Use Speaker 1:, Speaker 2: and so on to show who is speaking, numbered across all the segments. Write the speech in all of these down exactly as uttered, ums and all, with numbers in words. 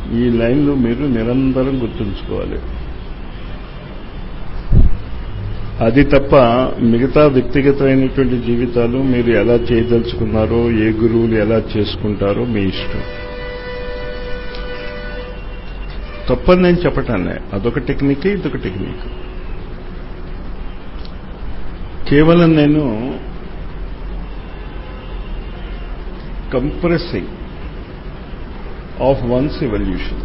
Speaker 1: ఈ లైన్లు మీరు నిరంతరం గుర్తుంచుకోవాలి. అది తప్ప మిగతా వ్యక్తిగతమైనటువంటి జీవితాలు మీరు ఎలా చేయదలుచుకున్నారో, ఏ గురువులు ఎలా చేసుకుంటారో మీ ఇష్టం. తప్పని నేను చెప్పటానే, అదొక టెక్నిక్, ఇదొక టెక్నిక్. కేవలం నేను కంప్రెసింగ్ ఆఫ్ వన్స్ ఎవల్యూషన్,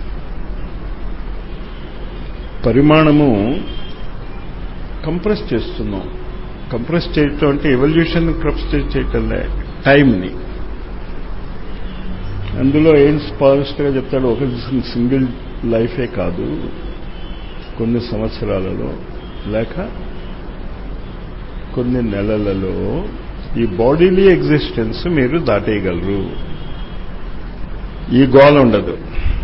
Speaker 1: పరిమాణము కంప్రెస్ చేస్తున్నాం. కంప్రెస్ చేయటం అంటే ఎవల్యూషన్ కంప్రెస్ చేయటంలే, టైంని. అందులో ఏం స్పష్టంగా చెప్తాడు, ఒక సింగిల్ లైఫే కాదు, కొన్ని సంవత్సరాలలో లేక కొన్ని నెలలలో ఈ బాడీలీ ఎగ్జిస్టెన్స్ మీరు దాటేయగలరు. ఈ గోల ఉండదు.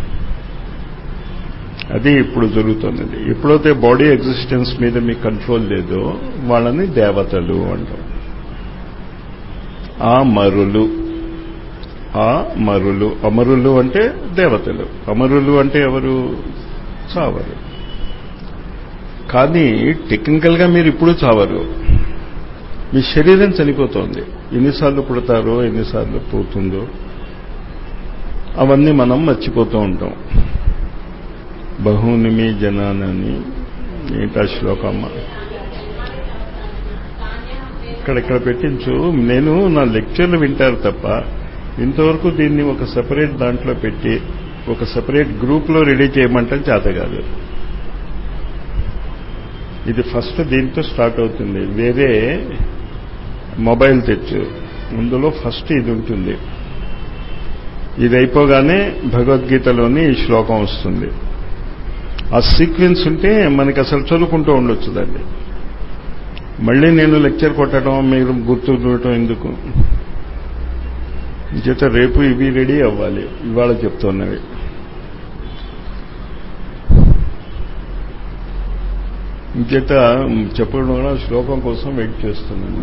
Speaker 1: అది ఇప్పుడు జరుగుతున్నది. ఎప్పుడైతే బాడీ ఎగ్జిస్టెన్స్ మీద మీకు కంట్రోల్ లేదో వాళ్ళని దేవతలు అంటాం. ఆ మరులు, ఆ మరులు, అమరులు అంటే దేవతలు, అమరులు అంటే ఎవరు? చావరు. కానీ టెక్నికల్గా మీరు ఇప్పుడు చావరు, మీ శరీరం చనిపోతోంది. ఎన్నిసార్లు పుడతారో, ఎన్నిసార్లు పోతుందో అవన్నీ మనం మర్చిపోతూ ఉంటాం. బహూని మీ జనానని ఏంటా శ్లోకమ్మ ఇక్కడెక్కడ పెట్టించు. నేను నా లెక్చర్లు వింటారు తప్ప ఇంతవరకు దీన్ని ఒక సెపరేట్ దాంట్లో పెట్టి ఒక సెపరేట్ గ్రూప్లో రెడీ చేయమంటే చేత కాదు. ఇది ఫస్ట్ దీంతో స్టార్ట్ అవుతుంది. వేరే మొబైల్ తెచ్చు, అందులో ఫస్ట్ ఇది ఉంటుంది. ఇది అయిపోగానే భగవద్గీతలోని ఈ శ్లోకం వస్తుంది. ఆ సీక్వెన్స్ ఉంటే మనకి అసలు చదువుకుంటూ ఉండొచ్చు దాన్ని. మళ్ళీ నేను లెక్చర్ కొట్టడం, మీరు గుర్తుండటం ఎందుకు? చేత రేపు ఇవి రెడీ అవ్వాలి, ఇవాళ చెప్తున్నవి. చేత చెప్పడం కూడా శ్లోకం కోసం వెయిట్ చేస్తున్నాను.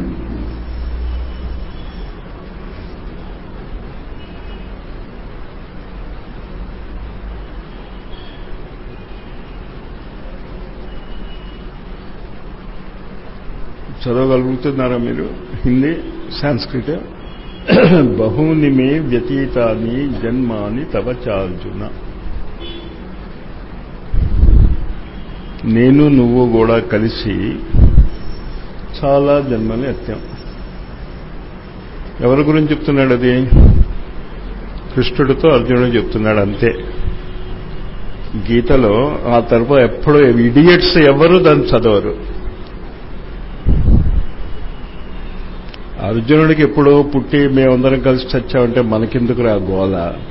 Speaker 1: చదవగలుగుతున్నారా మీరు? హిందీ, సాంస్క్రిట్. బహూని మే వ్యతీతాని జన్మాని తవ చార్జున. నేను నువ్వు కూడా కలిసి చాలా జన్మలు ఎత్తాం. ఎవరి గురించి చెప్తున్నాడు అది? కృష్ణుడితో అర్జునుడు చెప్తున్నాడు అంతే. గీతలో ఆ తరపున ఎప్పుడో ఇడియట్స్ ఎవరు దాన్ని చదవరు. అర్జునుడికి ఎప్పుడో పుట్టి మేమందరం కలిసి చచ్చామంటే మనకెందుకు రా గోల?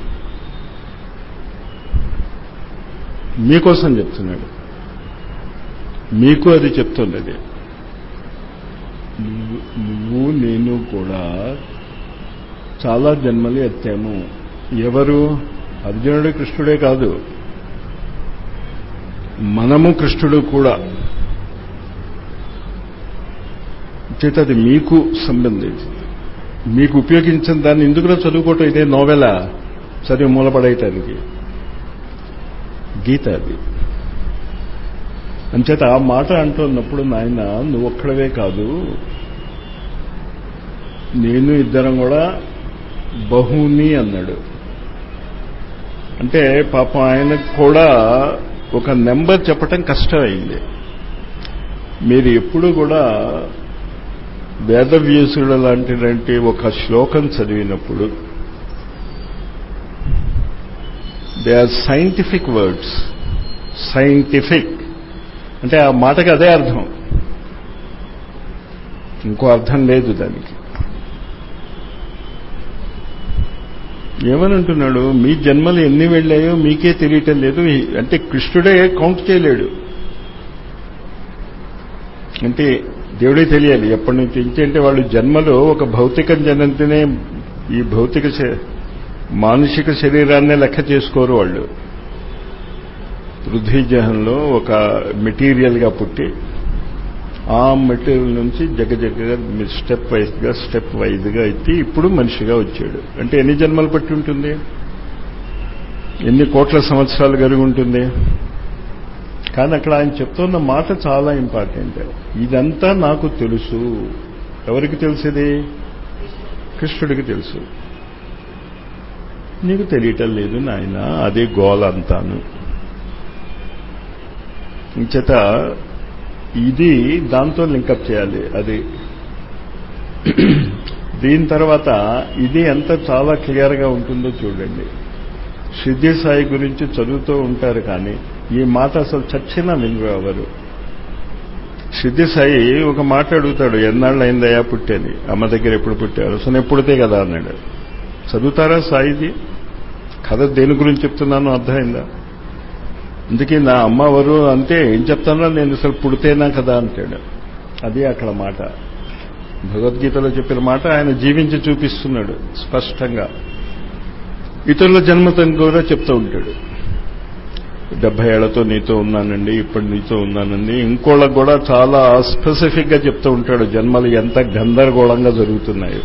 Speaker 1: మీకోసం చెప్తున్నాడు, మీకు అది చెప్తున్నది. నువ్వు నేను కూడా చాలా జన్మలు ఎత్తాము. ఎవరు? అర్జునుడు కృష్ణుడే కాదు, మనము కృష్ణుడు కూడా. చేత అది మీకు సంబంధించింది. మీకు ఉపయోగించిన దాన్ని ఎందుకురా చదువుకోవటం? ఇదే నోవెలా చదివి మూలపడేయటానికి. గీత అది. అంచేత ఆ మాట అంటున్నప్పుడు నాయన నువ్వు ఒక్కడవే కాదు, నేను ఇద్దరం కూడా బహుని అన్నాడు. అంటే పాపం ఆయనకు కూడా ఒక నెంబర్ చెప్పటం కష్టమైంది. మీరు ఎప్పుడు కూడా వేదవ్యాసుడు లాంటి ఒక శ్లోకం చదివినప్పుడు they are scientific words. Scientific అంటే ఆ మాటకి అదే అర్థం, ఇంకో అర్థం లేదు దానికి. ఏమని అంటున్నాడు? మీ జన్మలు ఎన్ని వెళ్ళాయో మీకే తెలియటం లేదు. అంటే కృష్ణుడే కౌంట్ చేయలేడు. అంటే దేవుడే తెలియాలి ఎప్పటి నుంచి. ఇంకేంటే వాళ్ళు జన్మలో ఒక భౌతిక జనంతినే, ఈ భౌతిక మానసిక శరీరాన్నే లెక్క చేసుకోరు వాళ్ళు. పృథ్వీజహంలో ఒక మెటీరియల్గా పుట్టి ఆ మెటీరియల్ నుంచి జగజగగా స్టెప్ వైజ్గా స్టెప్ వైజ్గా ఎత్తి ఇప్పుడు మనిషిగా వచ్చాడు. అంటే ఎన్ని జన్మలు పట్టి ఉంటుంది? ఎన్ని కోట్ల సంవత్సరాలు జరిగి ఉంటుంది. కానీ అక్కడ ఆయన చెప్తున్న మాట చాలా ఇంపార్టెంట్. ఇదంతా నాకు తెలుసు. ఎవరికి తెలిసేది? కృష్ణుడికి తెలుసు. నీకు తెలియటం లేదు నాయన, అదే గోల అంతాను. ఇంచేత ఇది దాంతో లింకప్ చేయాలి. అది దీని తర్వాత ఇది ఎంత చాలా క్లియర్గా ఉంటుందో చూడండి. సిద్ధి సాయి గురించి చదువుతూ ఉంటారు కానీ ఈ మాట అసలు చచ్చినా వినరు ఎవరు. సిద్ధి సాయి ఒక మాట అడుగుతాడు, ఎన్నాళ్ళు అయిందయ్యా పుట్టేది? అమ్మ దగ్గర ఎప్పుడు పుట్టారు? అసలు ఎప్పుడుతే కదా అన్నాడు. చదువుతారా సాయిది? కథ దేని గురించి చెప్తున్నానో అర్థమైందా? అందుకే నా అమ్మ ఎవరు అంటే ఏం చెప్తానో, నేను అసలు పుడితేనా కదా అంటాడు. అది అక్కడ మాట. భగవద్గీతలో చెప్పిన మాట ఆయన జీవించి చూపిస్తున్నాడు స్పష్టంగా. ఇతరుల జన్మతం కూడా చెప్తూ ఉంటాడు. డెబ్బై ఏళ్లతో నీతో ఉన్నానండి, ఇప్పుడు నీతో ఉన్నానండి. ఇంకోళ్ళకు కూడా చాలా స్పెసిఫిక్ గా చెప్తూ ఉంటాడు జన్మలు ఎంత గందరగోళంగా జరుగుతున్నాయో.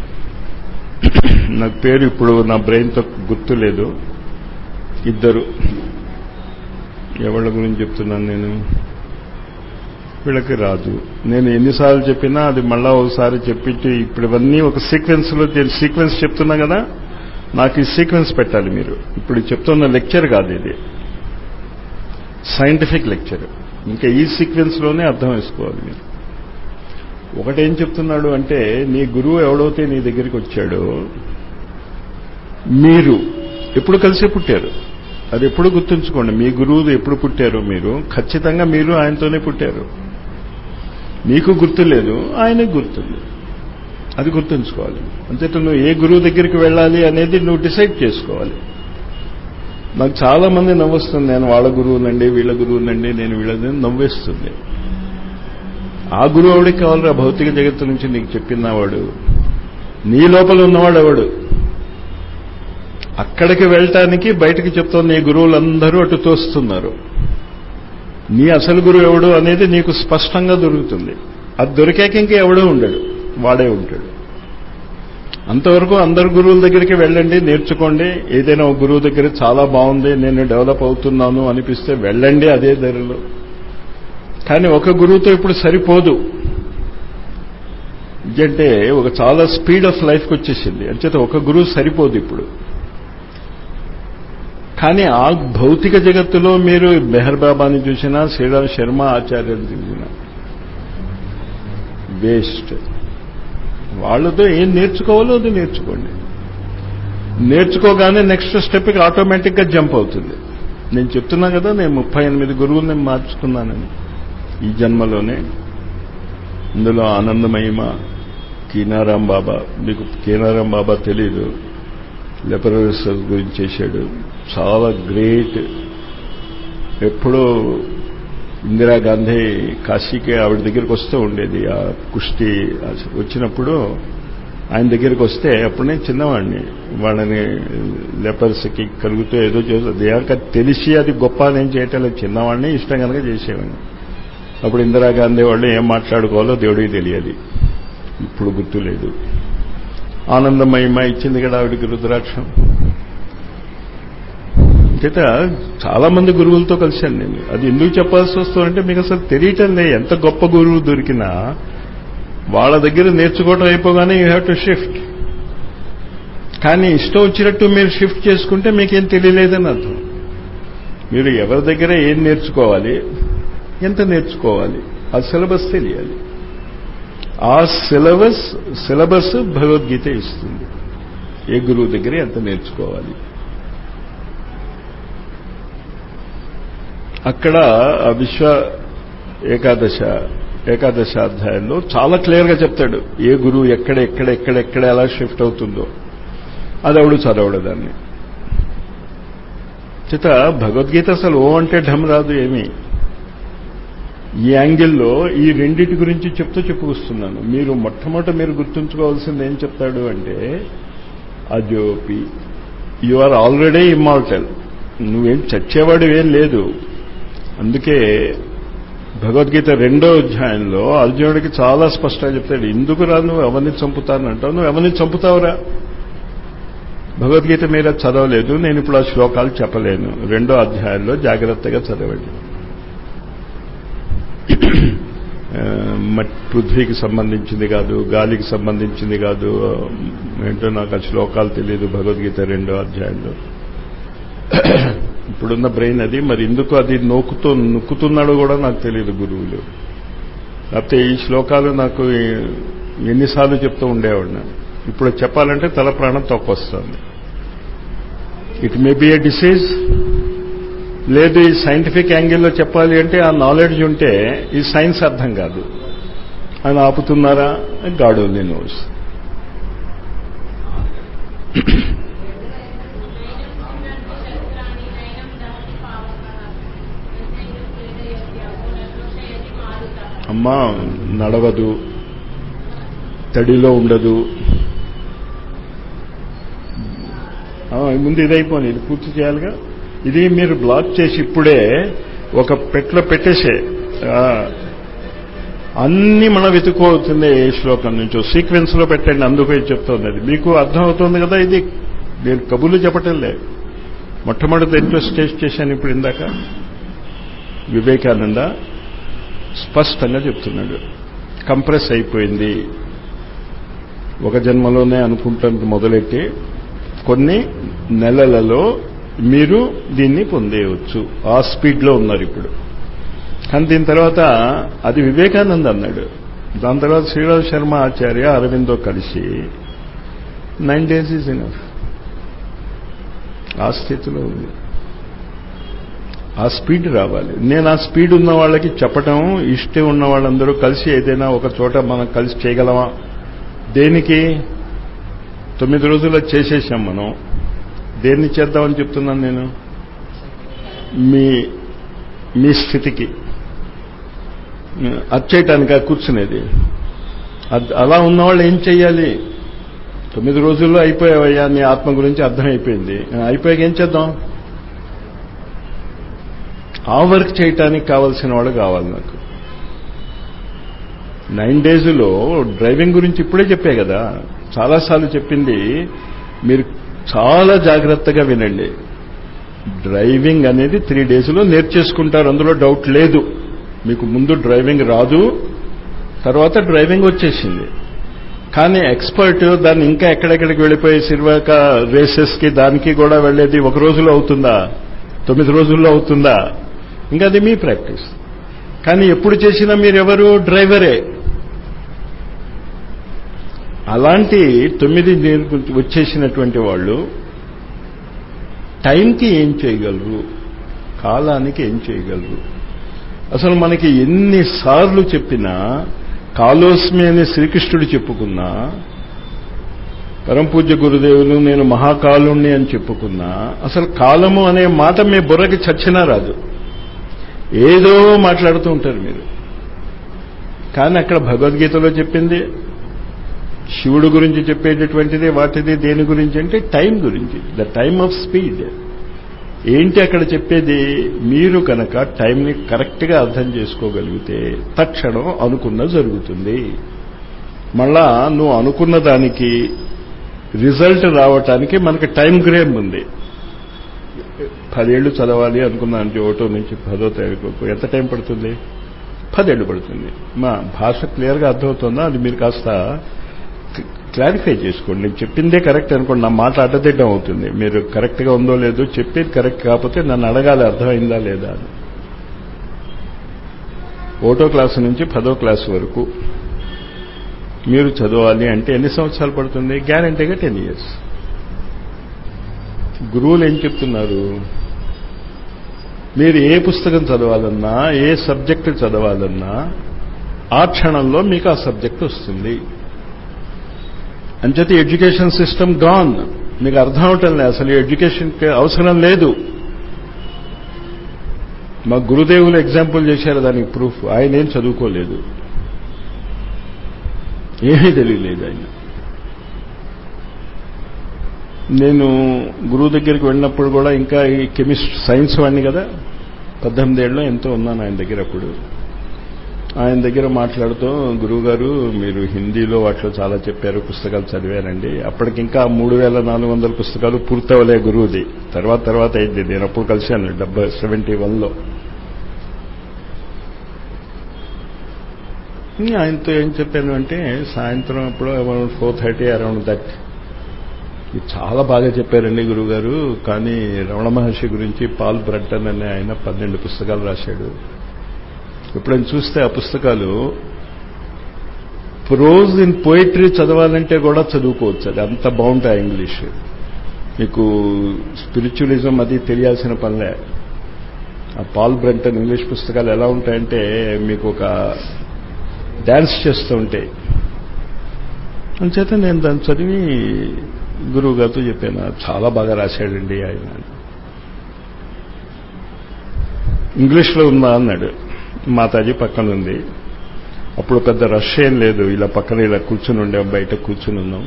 Speaker 1: నాకు పేరు ఇప్పుడు నా బ్రెయిన్తో గుర్తు లేదు. ఇద్దరు, ఎవళ్ళ గురించి చెప్తున్నాను నేను? వీళ్ళకి రాదు. నేను ఎన్నిసార్లు చెప్పినా అది మళ్ళా ఒకసారి చెప్పిట్టు ఇప్పుడు ఇవన్నీ ఒక సీక్వెన్స్ లో నేను సీక్వెన్స్ చెప్తున్నా కదా, నాకు ఈ సీక్వెన్స్ పెట్టాలి మీరు. ఇప్పుడు చెప్తున్న లెక్చర్ కాదు ఇది, సైంటిఫిక్ లెక్చర్. ఇంకా ఈ సీక్వెన్స్ లోనే అర్థం వేసుకోవాలి మీరు. ఒకటేం చెప్తున్నాడు అంటే, నీ గురువు ఎవడైతే నీ దగ్గరికి వచ్చాడో మీరు ఎప్పుడు కలిసి పుట్టారు, అది ఎప్పుడు గుర్తుంచుకోండి. మీ గురువు ఎప్పుడు పుట్టారో మీరు ఖచ్చితంగా మీరు ఆయనతోనే పుట్టారు. మీకు గుర్తు లేదు, ఆయనకు గుర్తుంది. అది గుర్తుంచుకోవాలి. అంతేత నువ్వు ఏ గురువు దగ్గరికి వెళ్ళాలి అనేది నువ్వు డిసైడ్ చేసుకోవాలి. నాకు చాలా మంది నవ్వొస్తుంది, నేను వాళ్ళ గురువునండి వీళ్ళ గురువునండి నేను వీళ్ళని నవ్వేస్తుంది. ఆ గురువు ఎవడికి కావాలరా? భౌతిక జగత్తు నుంచి నీకు చెప్పినవాడు, నీ లోపల ఉన్నవాడు ఎవడు? అక్కడికి వెళ్ళటానికి బయటికి చెప్తున్న నీ గురువులందరూ అటు తోస్తున్నారు. నీ అసలు గురువు ఎవడు అనేది నీకు స్పష్టంగా దొరుకుతుంది. అది దొరికాక ఇంకా ఎవడో ఉండడు, వాడే ఉంటాడు. అంతవరకు అందరు గురువుల దగ్గరికి వెళ్ళండి, నేర్చుకోండి. ఏదైనా ఒక గురువు దగ్గర చాలా బాగుంది, నేను డెవలప్ అవుతున్నాను అనిపిస్తే వెళ్ళండి అదే ధరలో. కానీ ఒక గురువుతో ఇప్పుడు సరిపోదు. అంటే ఒక చాలా స్పీడ్ ఆఫ్ లైఫ్కి వచ్చేసింది. అంచేత ఒక గురువు సరిపోదు ఇప్పుడు. కానీ ఆ భౌతిక జగత్తులో మీరు మెహర్ బాబాని చూసినా, శ్రీరామ్ శర్మ ఆచార్యులు చూసినా వేస్ట్. వాళ్ళతో ఏం నేర్చుకోవాలో అది నేర్చుకోండి. నేర్చుకోగానే నెక్స్ట్ స్టెప్కి ఆటోమేటిక్గా జంప్ అవుతుంది. నేను చెప్తున్నా కదా, నేను ముప్పై ఎనిమిది గురువుల్ని మార్చుకున్నానని ఈ జన్మలోనే. ఇందులో ఆనందమహిమ, కీనారాం బాబా. మీకు కీనారాం బాబా తెలీదు, లెపరోసిస్ గురించి చేశాడు, చాలా గ్రేట్. ఎప్పుడో ఇందిరాగాంధీ కాశీకి ఆవిడ దగ్గరికి వస్తూ ఉండేది. ఆ కుస్తీ వచ్చినప్పుడు ఆయన దగ్గరికి వస్తే అప్పుడు నేను చిన్నవాడిని. వాళ్ళని లెపర్స్కి కలుగుతూ ఏదో చేస్తుంది అది తెలిసి అది గొప్ప నేను చేయటం చిన్నవాడిని, ఇష్టం కనుక చేసేవాడిని. అప్పుడు ఇందిరాగాంధీ వాళ్ళు ఏం మాట్లాడుకోవాలో దేవుడికి తెలియాలి, ఇప్పుడు గుర్తులేదు. ఆనందమహిమ ఇచ్చింది కదా ఆవిడికి రుద్రాక్షం. చేత చాలా మంది గురువులతో కలిశాను నేను. అది ఎందుకు చెప్పాల్సి వస్తుందంటే మీకు అసలు తెలియటం లే. ఎంత గొప్ప గురువు దొరికినా వాళ్ళ దగ్గర నేర్చుకోవటం అయిపోగానే యూ హ్యావ్ టు షిఫ్ట్. కానీ ఇష్టం వచ్చినట్టు మీరు షిఫ్ట్ చేసుకుంటే మీకేం తెలియలేదని అర్థం. మీరు ఎవరి దగ్గర ఏం నేర్చుకోవాలి, ఎంత నేర్చుకోవాలి, ఆ సిలబస్ తెలియాలి. ఆ సిలబస్ సిలబస్ భగవద్గీత ఇస్తుంది. ఏ గురువు దగ్గర ఎంత నేర్చుకోవాలి. అక్కడ విశ్వ ఏకాదశ ఏకాదశ అధ్యాయంలో చాలా క్లియర్గా చెప్తాడు ఏ గురువు ఎక్కడ ఎక్కడ ఎక్కడ ఎక్కడ ఎలా షిఫ్ట్ అవుతుందో. అది ఎవడు చదవడు దాన్ని. చేత భగవద్గీత అసలు ఓ అంటే ఢమ్ రాదు ఏమీ. ఈ యాంగిల్లో ఈ రెండింటి గురించి చెప్తూ చెప్పుకొస్తున్నాను. మీరు మొట్టమొదట మీరు గుర్తుంచుకోవాల్సింది ఏం చెప్తాడు అంటే, అజోపి యు ఆర్ ఆల్రెడీ ఇమ్మార్టల్. నువ్వేం చచ్చేవాడు ఏం లేదు. అందుకే భగవద్గీత రెండో అధ్యాయంలో అర్జునుడికి చాలా స్పష్టంగా చెప్తాడు, ఎందుకురా నువ్వు ఎవరిని చంపుతానంటావు, నువ్వు ఎవరిని చంపుతావురా, భగవద్గీత మీరు చదవలేదు, నేను ఇప్పుడు ఆ శ్లోకాలు చెప్పలేను. రెండో అధ్యాయంలో జాగ్రత్తగా చదవండి. పృథ్వీకి సంబంధించింది కాదు, గాలికి సంబంధించింది కాదు, ఏంటో నాకు ఆ శ్లోకాలు తెలియదు. భగవద్గీత రెండో అధ్యాయంలో ఇప్పుడున్న బ్రెయిన్ అది, మరి ఎందుకు అది నొక్కుతూ నొక్కుతున్నాడో కూడా నాకు తెలియదు గురువులు. లేకపోతే ఈ శ్లోకాలు నాకు ఎన్నిసార్లు చెప్తూ ఉండేవాడిని. ఇప్పుడు చెప్పాలంటే తల ప్రాణం తొక్కొస్తుంది. It may be a disease, లేదు ఈ సైంటిఫిక్ యాంగిల్లో చెప్పాలి అంటే ఆ నాలెడ్జ్ ఉంటే ఈ సైన్స్ అర్థం కాదు అని ఆపుతున్నారా? God only knows. అమ్మా నడవదు, తడిలో ఉండదు. ముందు ఇదైపోయింది, ఇది పూర్తి చేయాలిగా. ఇది మీరు బ్లాక్ చేసి ఇప్పుడే ఒక పెట్లో పెట్టేసే అన్ని మనం వెతుక్కోవుతుంది. ఏ శ్లోకం నుంచో సీక్వెన్స్ లో పెట్టండి, అందుకు ఇది చెప్తుంది. అది మీకు అర్థమవుతుంది కదా. ఇది నేను కబుర్లు చెప్పటం లేదు, మొట్టమొదటి ఇంట్రెస్ట్ టేస్ట్ చేశాను ఇప్పుడు ఇందాక. వివేకానంద స్పష్టంగా చెప్తున్నాడు, కంప్రెస్ అయిపోయింది. ఒక జన్మలోనే అనుకుంటానికి మొదలెట్టి కొన్ని నెలలలో మీరు దీన్ని పొందేయవచ్చు. ఆ స్పీడ్లో ఉన్నారు ఇప్పుడు. కానీ దీని తర్వాత అది వివేకానంద అన్నాడు. దాని తర్వాత శ్రీరామ్ శర్మ ఆచార్య అరవిందో కలిసి నైన్ డేస్ ఈజ్ ఇనఫ్. ఆ స్థితిలో ఉంది. ఆ స్పీడ్ రావాలి. నేను ఆ స్పీడ్ ఉన్న వాళ్ళకి చెప్పటం, ఇష్టం ఉన్న వాళ్ళందరూ కలిసి ఏదైనా ఒక చోట మనం కలిసి చేయగలమా? దేనికి? తొమ్మిది రోజుల్లో చేసేసాం మనం. దేన్ని చేద్దామని చెప్తున్నాను నేను? మీ మీ స్థితికి అది చేయటానికి కూర్చునేది. అలా ఉన్నవాళ్ళు ఏం చెయ్యాలి? తొమ్మిది రోజుల్లో అయిపోయావయ్యా, నీ ఆత్మ గురించి అర్థమైపోయింది, అయిపోయాక ఏం చేద్దాం? ఆ వర్క్ చేయటానికి కావాల్సిన వాడు కావాలి నాకు. నైన్ డేస్లో డ్రైవింగ్ గురించి ఇప్పుడే చెప్పే కదా, చాలాసార్లు చెప్పింది. మీరు చాలా జాగ్రత్తగా వినండి. డ్రైవింగ్ అనేది త్రీ డేస్లో నేర్చేసుకుంటారు, అందులో డౌట్ లేదు. మీకు ముందు డ్రైవింగ్ రాదు, తర్వాత డ్రైవింగ్ వచ్చేసింది. కానీ ఎక్స్పర్ట్ దాన్ని ఇంకా ఎక్కడెక్కడికి వెళ్ళిపోయి సిర్వాక రేసెస్కి దానికి కూడా వెళ్ళేది ఒక రోజులో అవుతుందా? తొమ్మిది రోజుల్లో అవుతుందా? ఇంకా అది మీ ప్రాక్టీస్. కానీ ఎప్పుడు చేసినా మీరెవరు? డ్రైవరే. అలాంటి తొమ్మిది వచ్చేసినటువంటి వాళ్ళు టైంకి ఏం చేయగలరు, కాలానికి ఏం చేయగలరు? అసలు మనకి ఎన్నిసార్లు చెప్పినా, కాలోస్మి అని శ్రీకృష్ణుడు చెప్పుకున్నా, పరమపూజ్య గురుదేవులు నేను మహాకాలుణ్ణి అని చెప్పుకున్నా, అసలు కాలము అనే మాట మీ బుర్రకి చచ్చినా రాదు. ఏదో మాట్లాడుతూ ఉంటారు మీరు. కానీ అక్కడ భగవద్గీతలో చెప్పింది, శివుడు గురించి చెప్పేటటువంటిది వాటిది దేని గురించి అంటే టైం గురించి, ద టైమ్ ఆఫ్ స్పీడ్. ఏంటి అక్కడ చెప్పేది? మీరు కనుక టైంని కరెక్ట్గా అర్థం చేసుకోగలిగితే తక్షణం అనుకున్న జరుగుతుంది. మళ్ళా నువ్వు అనుకున్న దానికి రిజల్ట్ రావటానికి మనకి టైం గ్రేమ్ ఉంది. పదేళ్లు చదవాలి అనుకున్నాను, ఒకటో నుంచి పదో తరగతి ఎంత టైం పడుతుంది? పదేళ్లు పడుతుంది. మా భాష క్లియర్గా అర్థమవుతుందా? అది మీరు కాస్త క్లారిఫై చేసుకోండి. నేను చెప్పిందే కరెక్ట్ అనుకోండి, నా మాట అడ్డదిడ్డం అవుతుంది. మీరు కరెక్ట్గా ఉందో లేదో, చెప్పేది కరెక్ట్ కాకపోతే నన్ను అడగాలి అర్థమైందా లేదా అని. ఒకటో క్లాసు నుంచి పదో క్లాసు వరకు మీరు చదవాలి అంటే ఎన్ని సంవత్సరాలు పడుతుంది? గ్యారంటీగా టెన్ ఇయర్స్. గురువులు ఏం చెప్తున్నారు? మీరు ఏ పుస్తకం చదవాలన్నా, ఏ సబ్జెక్టు చదవాలన్నా ఆ క్షణంలో మీకు ఆ సబ్జెక్ట్ వస్తుంది. అంచేత ఎడ్యుకేషన్ సిస్టమ్ గాన్. మీకు అర్థం అవటం లేదు, అసలు ఎడ్యుకేషన్కి అవసరం లేదు. మా గురుదేవులు ఎగ్జాంపుల్ చేశారు దానికి ప్రూఫ్. ఆయన ఏం చదువుకోలేదు, ఏమీ తెలియలేదు ఆయన. నేను గురువు దగ్గరికి వెళ్ళినప్పుడు కూడా ఇంకా ఈ కెమిస్ట్రీ సైన్స్ వాడిని కదా, పద్దెనిమిదేళ్ళలో ఎంతో ఉన్నాను ఆయన దగ్గర. అప్పుడు ఆయన దగ్గర మాట్లాడుతూ, గురువుగారు మీరు హిందీలో వాటిలో చాలా చెప్పారు, పుస్తకాలు చదివారండి. అప్పటికింకా మూడు వేల నాలుగు వందల పుస్తకాలు పూర్తవలే గురువుది. తర్వాత తర్వాత అయింది. నేను అప్పుడు కలిశాను డెబ్బై సెవెంటీ వన్లో. ఆయనతో ఏం చెప్పాను అంటే, సాయంత్రం అప్పుడు around four thirty around that, ఇది చాలా బాగా చెప్పారండి గురువుగారు, కానీ రమణ మహర్షి గురించి పాల్ బ్రంటన్ అనే ఆయన పన్నెండు పుస్తకాలు రాశాడు. ఎప్పుడైనా చూస్తే ఆ పుస్తకాలు ప్రోజ్ ఇన్ పోయిటరీ చదవాలంటే కూడా చదువుకోవచ్చు. అది అంత బాగుంటాయి ఇంగ్లీష్. మీకు స్పిరిచువలిజం అది తెలియాల్సిన పనిలే. ఆ పాల్ బ్రంటన్ ఇంగ్లీష్ పుస్తకాలు ఎలా ఉంటాయంటే మీకు ఒక డ్యాన్స్ చేస్తూ ఉంటాయి. అంచేత నేను దాన్ని చదివి గురువు గారితో చెప్పాను, చాలా బాగా రాశాడండి ఆయన. ఇంగ్లీష్లో ఉందా అన్నాడు. మాతాజీ పక్కన ఉంది. అప్పుడు పెద్ద రష్ ఏం లేదు, ఇలా పక్కన ఇలా కూర్చుని ఉండాం, బయట కూర్చుని ఉన్నాం.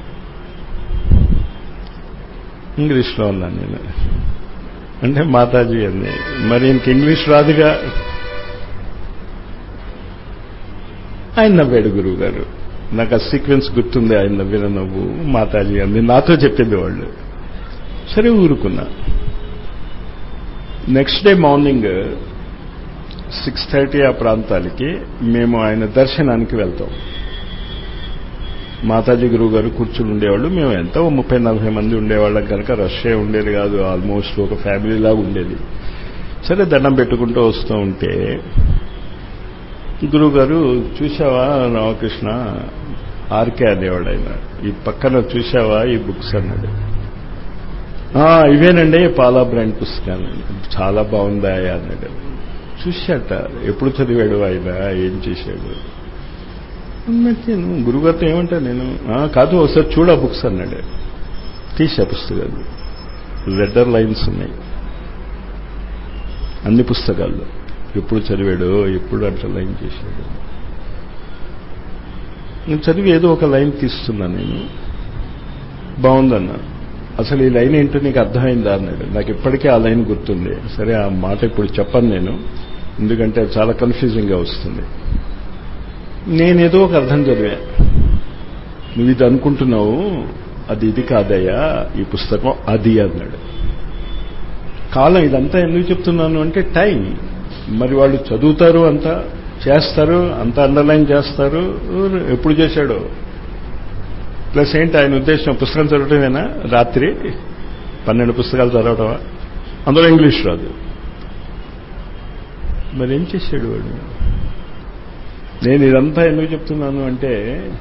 Speaker 1: ఇంగ్లీష్లో ఉన్నాను నేను అంటే మాతాజీ అంది, మరి ఇంక ఇంగ్లీష్ రాదుగా. ఆయన నవ్వాడు గురువు గారు. నాకు ఆ సీక్వెన్స్ గుర్తుంది, ఆయన నవ్విన నవ్వు. మాతాజీ అంది, నాతో చెప్పింది వాళ్ళు. సరే ఊరుకున్నా. Next day morning six thirty ఆ ప్రాంతాలకి మేము ఆయన దర్శనానికి వెళ్తాం. మాతాజీ గురువు గారు కూర్చుని ఉండేవాళ్ళు. మేము ఎంత ముప్పై నలభై మంది ఉండేవాళ్ళం కనుక రష్యే ఉండేది కాదు, ఆల్మోస్ట్ ఒక ఫ్యామిలీలాగా ఉండేది. సరే దండం పెట్టుకుంటూ వస్తూ ఉంటే గురువు గారు, చూసావా రామకృష్ణ, ఆర్కే అనేవాడు ఆయన, ఈ పక్కన చూసావా ఈ బుక్స్ అన్నాడు. ఇవేనండి పాలా బ్రాండ్ పుస్తకాలు, చాలా బాగుందా అన్నాడు. చూశాట, ఎప్పుడు చదివాడు ఆయన, ఏం చేశాడు. గురుగారితో ఏమంటా నేను, కాదు ఒకసారి చూడ బుక్స్ అన్నాడు. తీసా పుస్తకాలు, రెడ్డర్ లైన్స్ ఉన్నాయి అన్ని పుస్తకాల్లో. ఎప్పుడు చదివాడో, ఎప్పుడు అట్లా లైన్ చేశాడు. నేను చదివి ఏదో ఒక లైన్ తీస్తున్నా నేను. బాగుందన్నా. అసలు ఈ లైన్ ఏంటో నీకు అర్థమైందా అన్నాడు. నాకు ఇప్పటికే ఆ లైన్ గుర్తుంది. సరే ఆ మాట ఇప్పుడు చెప్పను నేను, ఎందుకంటే చాలా కన్ఫ్యూజింగ్గా వస్తుంది. నేనేదో ఒక అర్థం చదివా. నువ్వు ఇది అనుకుంటున్నావు, అది ఇది కాదయ్యా, ఈ పుస్తకం అది అన్నాడు. కాలం ఇదంతా ఎందుకు చెప్తున్నాను అంటే టైం. మరి వాళ్ళు చదువుతారు, అంతా చేస్తారు, అంతా అండర్లైన్ చేస్తారు. ఎప్పుడు చేశాడో. ప్లస్ ఏంటి ఆయన ఉద్దేశం, పుస్తకం చదవటమేనా? రాత్రి పన్నెండు పుస్తకాలు చదవటమా? అందులో ఇంగ్లీష్ రాదు. మరి ఏం చేశాడు వాడు? నేను ఇదంతా ఎందుకు చెప్తున్నాను అంటే,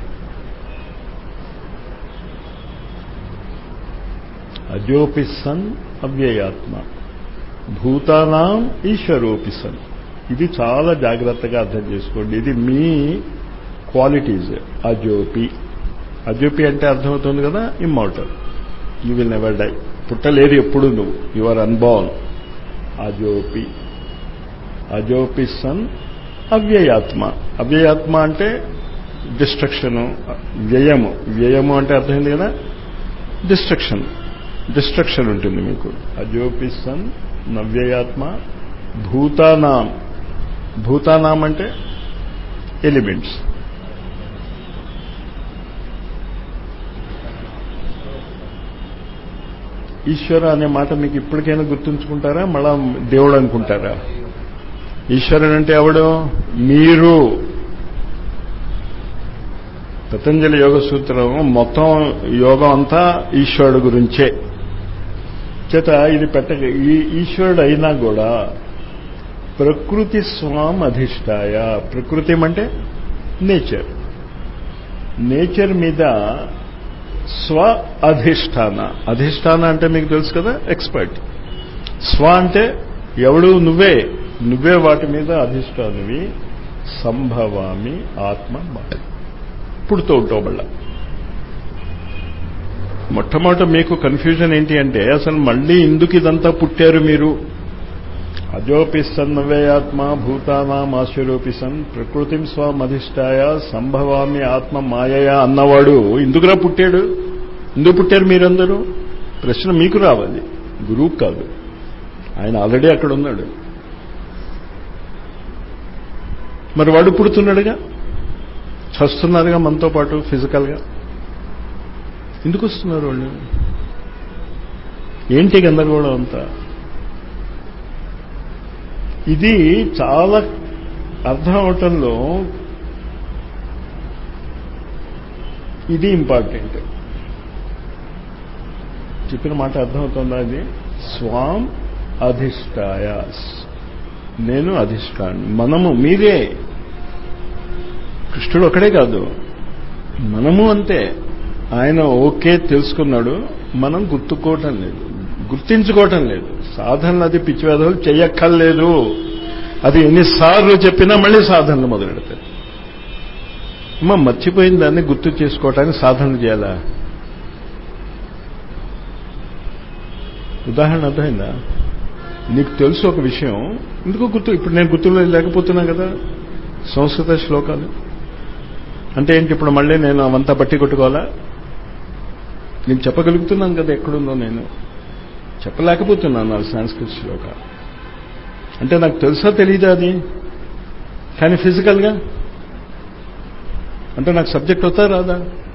Speaker 1: అజోపి సన్ అవ్యయాత్మ, భూతానాం ఈశ్వరోపి సన్. ఇది చాలా జాగ్రత్తగా అర్థం చేసుకోండి. ఇది మీ క్వాలిటీస్. అజోపి, అజోపి అంటే అర్థమవుతుంది కదా, immortal, you will never die. పుట్టలేరు ఎప్పుడు నువ్వు, యు ఆర్ అన్బార్న్. అజోపి, అజోపి సన్ అవ్యయాత్మ. అవ్యయాత్మ అంటే డిస్ట్రక్షను, వ్యయము. వ్యయము అంటే అర్థమైంది కదా, డిస్ట్రక్షన్. డిస్ట్రక్షన్ ఉంటుంది మీకు. అజోపి సన్ నవ్యయాత్మ భూతానాం. భూతానాం అంటే ఎలిమెంట్స్. ఈశ్వర అనే మాట మీకు ఇప్పటికైనా గుర్తుంచుకుంటారా, మళ్ళా దేవుడు అనుకుంటారా? ఈశ్వరుడు అంటే ఎవడు? మీరు. పతంజలి యోగ సూత్రం మొత్తం యోగం అంతా ఈశ్వరుడు గురించే. చేత ఇది పెట్టక, ఈ ఈశ్వరుడు అయినా కూడా ప్రకృతి స్వాం అధిష్టాయ. ప్రకృతి అంటే నేచర్. నేచర్ మీద స్వ అధిష్టాన. అధిష్టాన అంటే మీకు తెలుసు కదా, ఎక్స్పర్ట్. స్వ అంటే ఎవడు? నువ్వే. నువ్వే వాటి మీద అధిష్టానివి. సంభవామి ఆత్మ మాయ. పుడుతూ ఉంటావు మళ్ళా. మొట్టమొదట మీకు కన్ఫ్యూజన్ ఏంటి అంటే, అసలు మళ్ళీ ఎందుకు ఇదంతా పుట్టారు మీరు? అజోపి సన్నవ్యయాత్మ భూతానాం ఆశ్వరోపి సన్ ప్రకృతిం స్వమధిష్టాయ సంభవామి ఆత్మ మాయయా అన్నవాడు ఎందుకురా పుట్టాడు? ఎందుకు పుట్టారు మీరందరూ? ప్రశ్న మీకు రావాలి, గురువు కాదు. ఆయన ఆల్రెడీ అక్కడ ఉన్నాడు. మరి వాడు పుడుతున్నాడుగా, చస్తున్నారుగా మనతో పాటు ఫిజికల్గా. ఎందుకు వస్తున్నారు వాళ్ళు? ఏంటి గందరగోళం అంతా? ఇది చాలా అర్థం అవటంలో ఇది ఇంపార్టెంట్. చెప్పిన మాట అర్థమవుతుందా? అది స్వాం అధిష్టాయ, నేను అధిష్టాను, మనము, మీరే. కృష్ణుడు ఒకడే కాదు, మనము అంతే. ఆయన ఓకే తెలుసుకున్నాడు, మనం గుర్తుకోవటం లేదు, గుర్తించుకోవటం లేదు. సాధనలు అది పిచ్చివేధలు చెయ్యక్కర్లేదు. అది ఎన్నిసార్లు చెప్పినా మళ్ళీ సాధనలు మొదలెడతాయి. అమ్మ మర్చిపోయిన దాన్ని గుర్తు చేసుకోవటానికి సాధనలు చేయాలా? ఉదాహరణ అర్థమైందా? నీకు తెలుసు ఒక విషయం, ఎందుకో గుర్తు. ఇప్పుడు నేను గుర్తులో లేకపోతున్నా కదా. సంస్కృత శ్లోకాలు అంటే ఏంటి? ఇప్పుడు మళ్ళీ నేను అవంతా బట్టి కొట్టుకోవాలా? నేను చెప్పగలుగుతున్నాను కదా ఎక్కడుందో. నేను చెప్పలేకపోతున్నాను ఆ సంస్కృత శ్లోక. అంటే నాకు తెలుసా తెలీదా అది? కానీ ఫిజికల్గా అంటే నాకు సబ్జెక్ట్ అవుతా రాదా?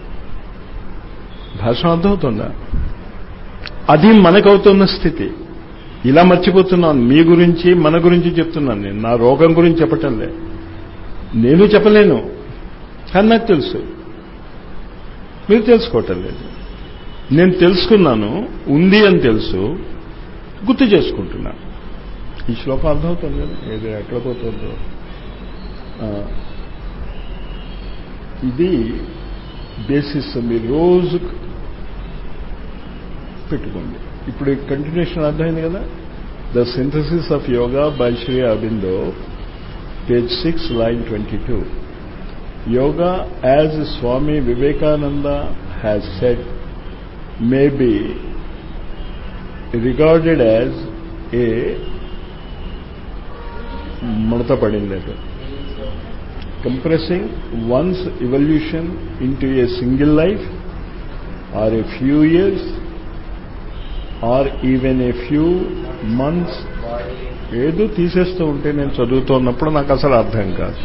Speaker 1: భాష అర్థమవుతుందా? అది మనకవుతున్న స్థితి. ఇలా మర్చిపోతున్నాను. మీ గురించి మన గురించి చెప్తున్నాను. నేను నా రోగం గురించి చెప్పటంలే. నేను చెప్పలేను, కానీ నాకు తెలుసు. మీరు తెలుసుకోవటం లేదు. నేను తెలుసుకున్నాను, ఉంది అని తెలుసు, గుర్తు చేసుకుంటున్నాను. ఈ శ్లోకం అర్థమవుతుంది కదా, ఏది ఎక్కడ పోతుందో. ఇది బేసిస్ మీరు రోజు పెట్టుకోండి. ఇప్పుడు కంటిన్యూషన్ అర్థమైంది కదా. The synthesis of yoga by Sri Aurobindo, page six, line twenty two. Yoga, as Swami Vivekananda has said, may be regarded as a Murta padindadu, compressing one's evolution into a single life or a few years or even a few months. ఏదో తీసేస్తూ ఉంటే నేను చదువుతున్నప్పుడు నాకు అసలు అర్థం కాదు.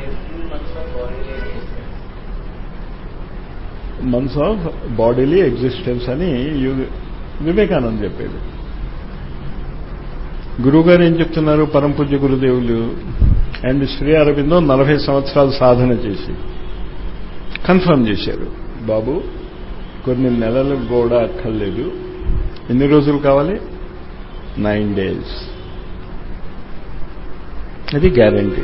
Speaker 1: Months of bodily existence అని వివేకానంద చెప్పేది. గురువుగారు ఏం చెప్తున్నారు? పరమపూజ్య గురుదేవులు అండ్ శ్రీ అరబిందో నలభై సంవత్సరాలు సాధన చేసి కన్ఫర్మ్ చేశారు, బాబు కొన్ని నెలలకు కూడా అక్కర్లేదు. ఎన్ని రోజులు కావాలి? Nine days. అది గ్యారంటీ.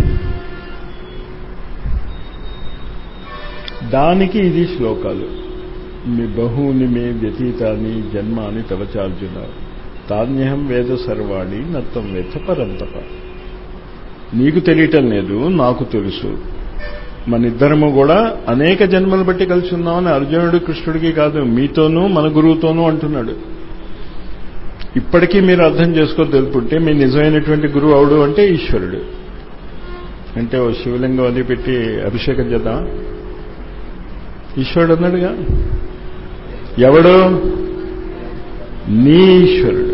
Speaker 1: దానికి ఇది శ్లోకాలు. మీ బహూని మే వ్యతీతాని జన్మాని తవచార్జున తాన్యహం వేద సర్వాణి నత్తం వేద పరంతప. నీకు తెలియటం లేదు, నాకు తెలుసు. మన ఇద్దరము కూడా అనేక జన్మలు బట్టి కలిసి ఉన్నామని అర్జునుడు కృష్ణుడికి కాదు, మీతోనూ మన గురువుతోనూ అంటున్నాడు. ఇప్పటికీ మీరు అర్థం చేసుకో తెలుపుంటే మీ నిజమైనటువంటి గురువు అవుడు అంటే ఈశ్వరుడు. అంటే ఓ శివలింగం అది పెట్టి అభిషేకం చేద్దాం. ఈశ్వరుడు అన్నాడుగా. ఎవడు? నీ ఈశ్వరుడు.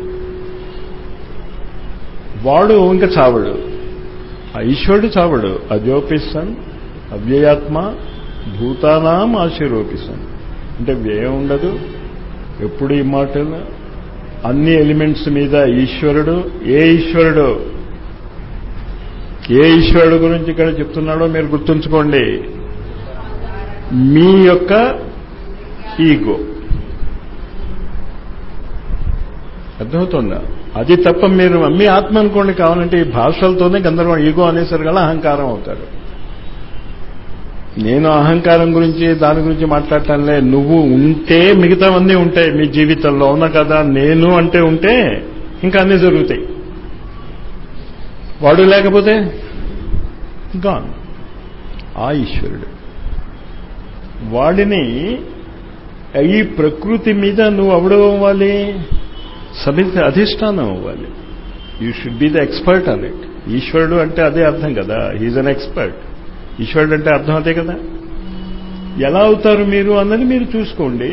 Speaker 1: వాడు ఇంకా చావడు. ఆ ఈశ్వరుడు చావడు. అజోపిసన్ అవ్యయాత్మ భూతానాం ఆశీరోపిసన్. అంటే వ్యయం ఉండదు, ఎప్పుడు ఇమ్మార్టల్. అన్ని ఎలిమెంట్స్ మీద ఈశ్వరుడు. ఏ ఈశ్వరుడు? ఏ ఈశ్వరుడు గురించి ఇక్కడ చెప్తున్నాడో మీరు గుర్తుంచుకోండి. మీ యొక్క ఈగో. అర్థమవుతుందా? అది తప్ప మీరు మీ ఆత్మ అనుకోండి. కావాలంటే ఈ భాషలతోనే గందరగోళం. ఈగో అనేసరికల్లా అహంకారం అవుతారు. నేను అహంకారం గురించి దాని గురించి మాట్లాడటానులే. నువ్వు ఉంటే మిగతావన్నీ ఉంటాయి మీ జీవితంలో, అవునా కదా? నేను అంటే ఉంటే ఇంకా అన్నీ జరుగుతాయి. వాడు లేకపోతే గాన్. ఆ ఈశ్వరుడు. వాడిని ఈ ప్రకృతి మీద నువ్వు అవడవ్వాలి, సమిత అధిష్టానం అవ్వాలి. You should be the expert on it. ఈశ్వరుడు అంటే అదే అర్థం కదా, హీజ్ అన్ ఎక్స్పర్ట్. ఈశ్వరుడు అంటే అర్థం అదే కదా. ఎలా అవుతారు మీరు అన్నది మీరు చూసుకోండి.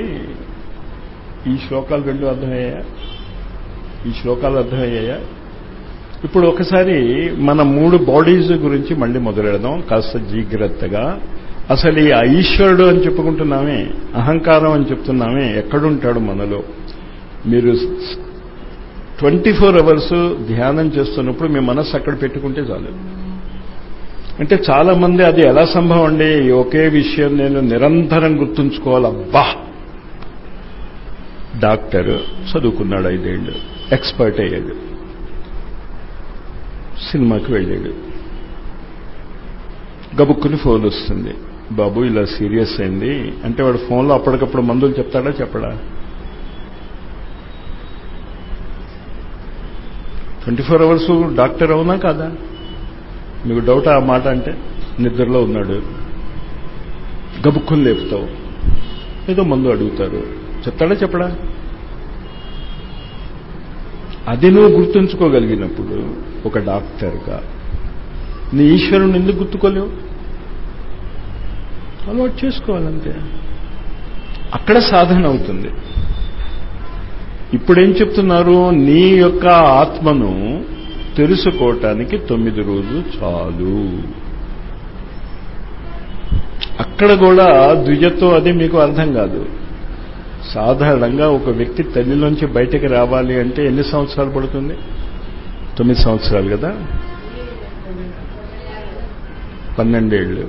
Speaker 1: ఈ శ్లోకాలు రెండు అర్థమయ్యాయా? ఈ శ్లోకాలు అర్థమయ్యాయా? ఇప్పుడు ఒకసారి మన మూడు బాడీస్ గురించి మళ్ళీ మొదలెడదాం కాస్త జాగ్రత్తగా. అసలు ఈ ఈశ్వరుడు అని చెప్పుకుంటున్నామే, అహంకారం అని చెప్తున్నామే, ఎక్కడుంటాడు మనలో? మీరు ట్వంటీ ఫోర్ అవర్స్ ధ్యానం చేస్తున్నప్పుడు మీ మనస్సు అక్కడ పెట్టుకుంటే చాలు. అంటే చాలా మంది అది ఎలా సంభవం అండి, ఒకే విషయం నేను నిరంతరం గుర్తుంచుకోవాలబ్బా. డాక్టర్ చదువుకున్నాడు, ఐదేళ్ళు ఎక్స్పర్ట్ అయ్యాడు, సినిమాకి వెళ్ళాడు, గబుక్కుని ఫోన్ వస్తుంది, బాబు ఇలా సీరియస్ అయింది అంటే వాడు ఫోన్లో అప్పటికప్పుడు మందులు చెప్తాడా చెప్పడా? ట్వంటీ ఫోర్ అవర్స్ డాక్టర్ అవునా కాదా? మీకు డౌట్ ఆ మాట? అంటే నిద్రలో ఉన్నాడు, గబుక్కుని లేపుతావు, ఏదో మందు అడుగుతారు, చెప్తాడా చెప్పడా? అది నువ్వు గుర్తుంచుకోగలిగినప్పుడు ఒక డాక్టర్గా నీ ఈశ్వరుని ఎందుకు గుర్తుకోలేవు? అలవాటు చేసుకోవాలంతే, అక్కడ సాధన అవుతుంది. ఇప్పుడేం చెప్తున్నారు, నీ యొక్క ఆత్మను తెలుసుకోవటానికి తొమ్మిది రోజులు చాలు. అక్కడ కూడా ద్విజత్వం అది మీకు అర్థం కాదు. సాధారణంగా ఒక వ్యక్తి తల్లిలోంచి బయటకు రావాలి అంటే ఎన్ని సంవత్సరాలు పడుతుంది? తొమ్మిది సంవత్సరాలు కదా, పన్నెండేళ్ళు.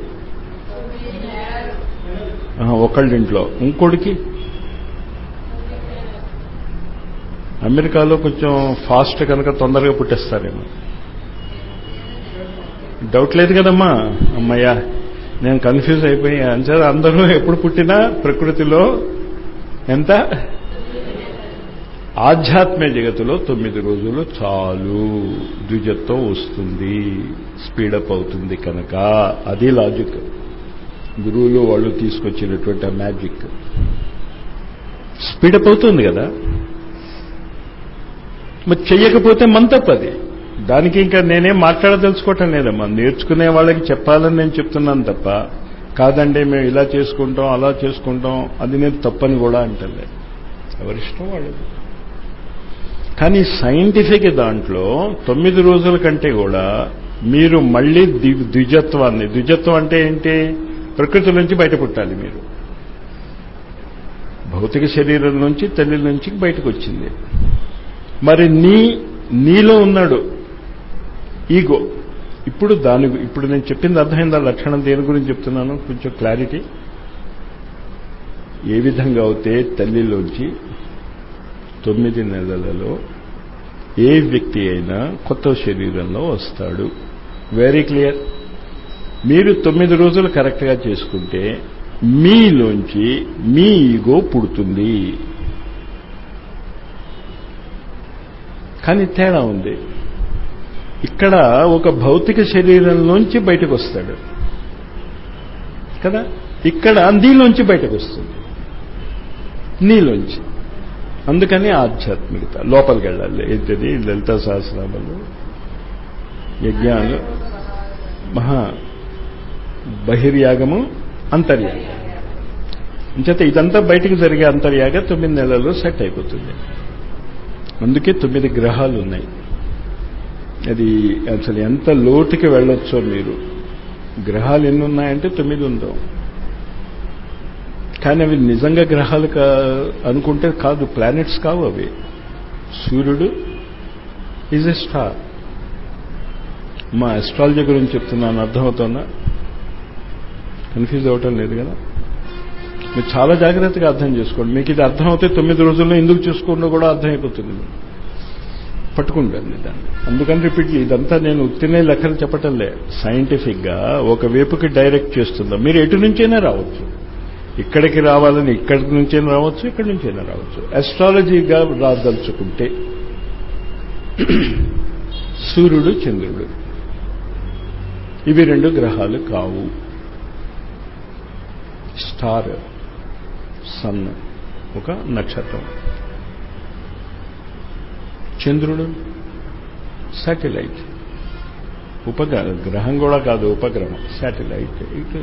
Speaker 1: ఒకళ్ళింట్లో, ఇంకోటికి అమెరికాలో కొంచెం ఫాస్ట్ కనుక తొందరగా పుట్టేస్తారేమో. డౌట్ లేదు కదమ్మా. అమ్మయ్యా, నేను కన్ఫ్యూజ్ అయిపోయా. అంతే, అందరూ ఎప్పుడు పుట్టినా ప్రకృతిలో ఎంత? ఆధ్యాత్మిక జగత్తులో తొమ్మిది రోజులు చాలు, ద్విజత్వం వస్తుంది, స్పీడప్ అవుతుంది. కనుక అది లాజిక్, గురువులు వాళ్ళు తీసుకొచ్చినటువంటి మ్యాజిక్. స్పీడప్ అవుతుంది కదా, మరి చెయ్యకపోతే మన తప్పది. దానికి ఇంకా నేనేం మాట్లాడదలుచుకోవటం లేదమ్మా. నేర్చుకునే వాళ్ళకి చెప్పాలని నేను చెప్తున్నాను తప్ప, కాదండి మేము ఇలా చేసుకుంటాం అలా చేసుకుంటాం అది నేను తప్పని కూడా అంటలే, ఎవరిష్టం వాళ్ళది. కానీ సైంటిఫిక్ దాంట్లో తొమ్మిది రోజుల కంటే కూడా మీరు మళ్ళీ ద్విజత్వాన్ని, ద్విజత్వం అంటే ఏంటి? ప్రకృతి నుంచి బయట పుట్టాలి మీరు. భౌతిక శరీరం నుంచి తల్లి నుంచి బయటకు వచ్చింది. మరి నీ నీలో ఉన్నాడు ఈగో. ఇప్పుడు దాని ఇప్పుడు నేను చెప్పింది అర్థమైందా? లక్షణం దేని గురించి చెప్తున్నాను కొంచెం క్లారిటీ. ఏ విధంగా అయితే తల్లిలోంచి తొమ్మిది నెలలలో ఏ వ్యక్తి అయినా కొత్త శరీరంలో వస్తాడు. Very clear. మీరు తొమ్మిది రోజులు కరెక్ట్గా చేసుకుంటే మీలోంచి మీ ఈగో పుడుతుంది. కానీ తేడా ఉంది. ఇక్కడ ఒక భౌతిక శరీరంలోంచి బయటకు వస్తాడు కదా, ఇక్కడ నీలోంచి బయటకు వస్తుంది, నీలోంచి. అందుకని ఆధ్యాత్మికత లోపలికి వెళ్ళాలి. ఏంటది? లలితా సహస్రనామాలు, యజ్ఞాలు, మహా బహిర్యాగము, అంతర్యాగం. అంచేత ఇదంతా బయటికి జరిగే అంతర్యాగ తొమ్మిది నెలల్లో సెట్ అయిపోతుంది. అందుకే తొమ్మిది గ్రహాలు ఉన్నాయి. అది అసలు ఎంత లోతుకి వెళ్ళొచ్చో మీరు. గ్రహాలు ఎన్ని ఉన్నాయంటే తొమ్మిది ఉందాం. కానీ అవి నిజంగా గ్రహాలు కా అనుకుంటే కాదు, ప్లానెట్స్ కావు అవి. సూర్యుడు ఈజ్ ఎ స్టార్. మా అస్ట్రాలజీ గురించి చెప్తున్నాను, అర్థమవుతుందా? కన్ఫ్యూజ్ అవ్వటం లేదు కదా? మీరు చాలా జాగ్రత్తగా అర్థం చేసుకోండి. మీకు ఇది అర్థమవుతే తొమ్మిది రోజుల్లో ఎందుకు చూసుకోండి కూడా అర్థమైపోతుంది. పట్టుకుంటాను దాన్ని. అందుకని రిపీట్, ఇదంతా నేను ఉత్తినే లెక్కలు చెప్పటంలే. సైంటిఫిక్గా ఒక వైపుకి డైరెక్ట్ చేస్తుందా. మీరు ఎటు నుంచైనా రావచ్చు, ఇక్కడికి రావాలని ఇక్కడి నుంచైనా రావచ్చు, ఇక్కడి నుంచైనా రావచ్చు. అస్ట్రాలజీగా రాదలుచుకుంటే సూర్యుడు చంద్రుడు ఇవి రెండు గ్రహాలు కావు. స్టార్, సన్ ఒక నక్షత్రం, చంద్రుడు శాటిలైట్, ఉపగ్రహం. గ్రహం కూడా కాదు, ఉపగ్రహం, శాటిలైట్. ఇటు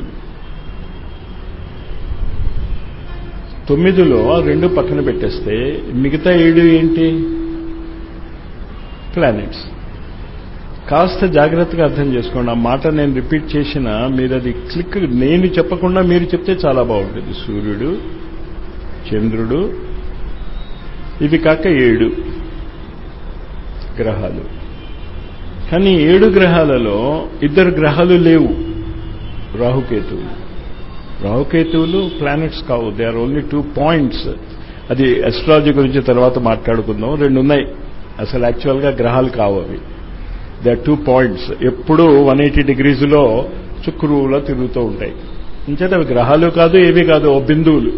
Speaker 1: తొమ్మిదిలో రెండు పక్కన పెట్టేస్తే మిగతా ఏడు ఏంటి? ప్లానెట్స్. కాస్త జాగ్రత్తగా అర్థం చేసుకోండి. ఆ మాట నేను రిపీట్ చేసినా మీరు అది క్లిక్, నేను చెప్పకుండా మీరు చెప్తే చాలా బాగుంటుంది. సూర్యుడు, చంద్రుడు, ఇవి కాక ఏడు గ్రహాలు. కానీ ఏడు గ్రహాలలో ఇద్దరు గ్రహాలు లేవు, రాహుకేతువులు. రాహుకేతువులు ప్లానెట్స్ కావు, they are only two points. అది అస్ట్రాలజీ గురించి తర్వాత మాట్లాడుకుందాం. రెండు ఉన్నాయి అసలు, యాక్చువల్గా గ్రహాలు కావు అవి. They are two points. ఎప్పుడూ వన్ ఎయిటీ డిగ్రీస్లో చుక్కురువులో తిరుగుతూ ఉంటాయి. ఇంచేత అవి గ్రహాలు కాదు, ఏవి కాదు, ఓ బిందువులు.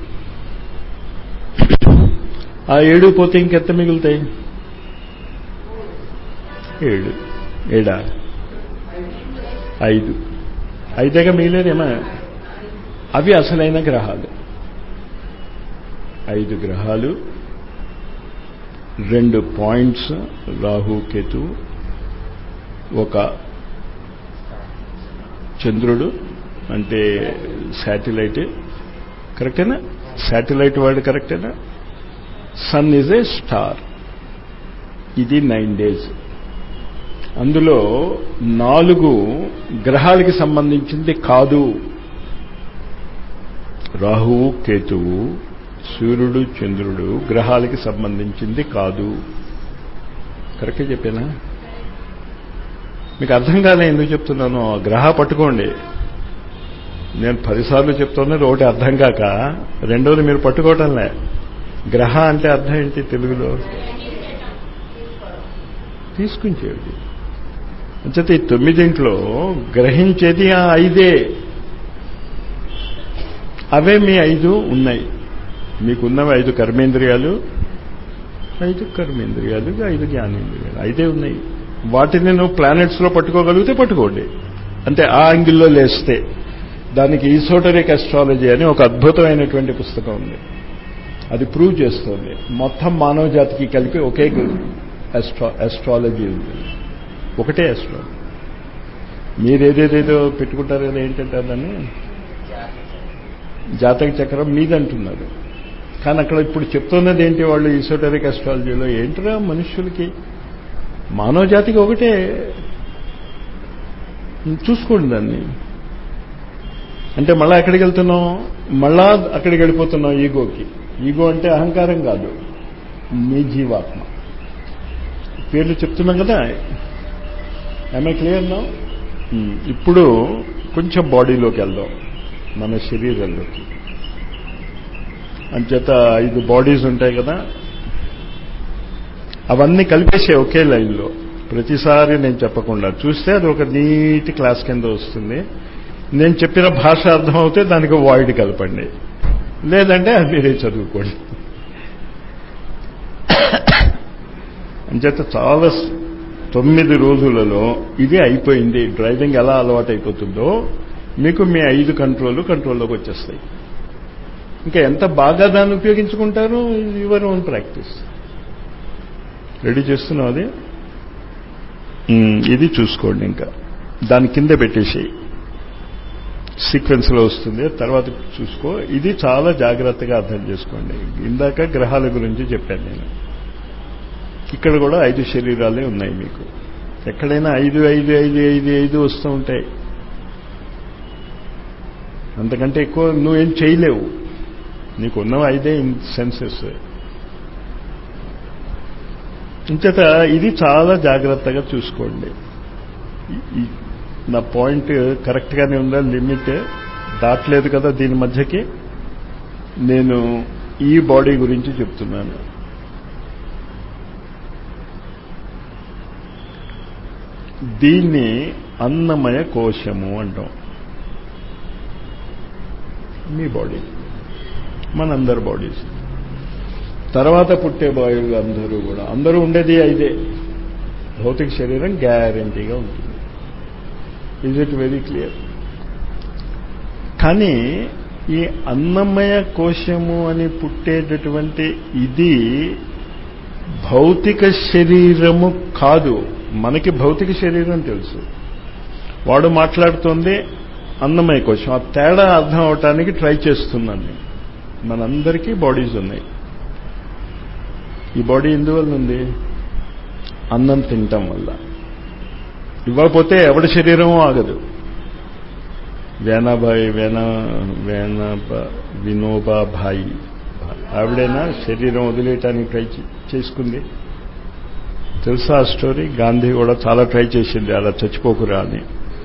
Speaker 1: ఆ ఏడు పోతే ఇంకెంత మిగులుతాయి? ఏడు ఏడా ఐదు ఐదేగా మిగిలేదేమా? అవి అసలైన గ్రహాలు. ఐదు గ్రహాలు, రెండు పాయింట్స్, రాహు కేతు, ఒక చంద్రుడు అంటే శాటిలైట్. కరెక్టేనా? శాటిలైట్ వర్డ్ కరెక్టేనా? Sun is a star. ఇది నైన్ డేస్. అందులో నాలుగు గ్రహాలకి సంబంధించింది కాదు. రాహువు, కేతువు, సూర్యుడు, చంద్రుడు గ్రహాలకి సంబంధించింది కాదు. కరెక్ట్గా చెప్పానా? మీకు అర్థం కాలే ఎందుకు చెప్తున్నాను. గ్రహ పట్టుకోండి. నేను పదిసార్లు చెప్తున్నది ఒకటి అర్థం కాక, రెండోది మీరు పట్టుకోవటంలే. గ్రహ అంటే అర్థం ఏంటి తెలుగులో? తీసుకుంచేది. అంచేత ఈ తొమ్మిదింట్లో గ్రహించేది ఆ ఐదే. అవే మీ ఐదు ఉన్నాయి. మీకున్నవి ఐదు కర్మేంద్రియాలు, ఐదు కర్మేంద్రియాలు, ఐదు జ్ఞానేంద్రియాలు, ఐదే ఉన్నాయి. వాటిని నువ్వు ప్లానెట్స్లో పట్టుకోగలిగితే పట్టుకోండి. అంటే ఆ యాంగిల్లో లేస్తే. దానికి ఈసోటరిక్ అస్ట్రాలజీ అని ఒక అద్భుతమైనటువంటి పుస్తకం ఉంది. అది ప్రూవ్ చేస్తుంది. మొత్తం మానవ జాతికి కలిపి ఒకే అస్ట్రా అస్ట్రాలజీ ఉంది, ఒకటే అస్ట్రాలజీ. మీరేదేదేదో పెట్టుకుంటారు కదా, ఏంటంటే దాన్ని జాతక చక్రం మీదంటున్నారు. కానీ అక్కడ ఇప్పుడు చెప్తున్నది ఏంటి వాళ్ళు ఈసోటరిక్ అస్ట్రాలజీలో? ఏంటరా మనుష్యులకి, మానవ జాతికి ఒకటే. చూసుకోండి దాన్ని. అంటే మళ్ళా ఎక్కడికి వెళ్తున్నాం? మళ్ళా అక్కడికి వెళ్ళిపోతున్నాం ఈగోకి. ఈగో అంటే అహంకారం కాదు, మీ జీవాత్మ. పేర్లు చెప్తున్నాం కదా. I clear now? ఇప్పుడు కొంచెం బాడీలోకి వెళ్దాం, మన శరీరంలోకి. అంచేత ఐదు బాడీస్ ఉంటాయి కదా, అవన్నీ కలిపేసే ఒకే లైన్లో. ప్రతిసారి నేను చెప్పకుండా చూస్తే అది ఒక నీటి క్లాస్ కింద వస్తుంది. నేను చెప్పిన భాష అర్థమవుతే దానికి వాయిడ్ కలపండి, లేదంటే అది మీరే చదువుకోండి. అంచేత చాలా తొమ్మిది రోజులలో ఇది అయిపోయింది. డ్రైవింగ్ ఎలా అలవాటు అయిపోతుందో మీకు మీ ఐదు కంట్రోల్ కంట్రోల్లోకి వచ్చేస్తాయి. ఇంకా ఎంత బాగా దాన్ని ఉపయోగించుకుంటారో యువర్ ఓన్ ప్రాక్టీస్. రెడీ చేస్తున్నావు అది? ఇది చూసుకోండి. ఇంకా దాని కింద పెట్టేసి సీక్వెన్స్లో వస్తుంది, తర్వాత చూసుకో. ఇది చాలా జాగ్రత్తగా అర్థం చేసుకోండి. ఇందాక గ్రహాల గురించి చెప్పాను నేను. ఇక్కడ కూడా ఐదు శరీరాలే ఉన్నాయి మీకు. ఎక్కడైనా ఐదు ఐదు ఐదు ఐదు ఐదు వస్తూ ఉంటాయి. అంతకంటే ఎక్కువ నువ్వేం చేయలేవు. నీకు ఉన్నవి ఐదే సెన్సెస్. ఇంచేత ఇది చాలా జాగ్రత్తగా చూసుకోండి. నా పాయింట్ కరెక్ట్గానే ఉందా? లిమిట్ దాటలేదు కదా దీని మధ్యకి? నేను ఈ బాడీ గురించి చెప్తున్నాను. దీన్ని అన్నమయ కోశము అంటాం. మీ బాడీ, మనందరి బాడీస్. తర్వాత పుట్టే బాడీలు అందరూ కూడా, అందరూ ఉండేది ఐదే. భౌతిక శరీరం గ్యారంటీగా ఉంటుంది. Is it very clear? కానీ ఈ అన్నమయ కోశము అని పుట్టేటటువంటి ఇది భౌతిక శరీరము కాదు. మనకి భౌతిక శరీరం తెలుసు, వాడు మాట్లాడుతోంది అన్నమయ కోశం. ఆ తేడా అర్థం అవటానికి ట్రై చేస్తున్నాను నేను. మనందరికీ బాడీస్ ఉన్నాయి. ఈ బాడీ ఎందువల్ల ఉంది? అన్నం తినటం వల్ల. ఇవ్వకపోతే ఎవడి శరీరం ఆగదు. వేనాబాయి వేనా వేనాబా వినోబా భాయి ఆవిడైనా శరీరం వదిలేయటానికి ట్రై చేసుకుంది. తెలుసా ఆ స్టోరీ? గాంధీ కూడా చాలా ట్రై చేసింది అలా చచ్చిపోకురా అని.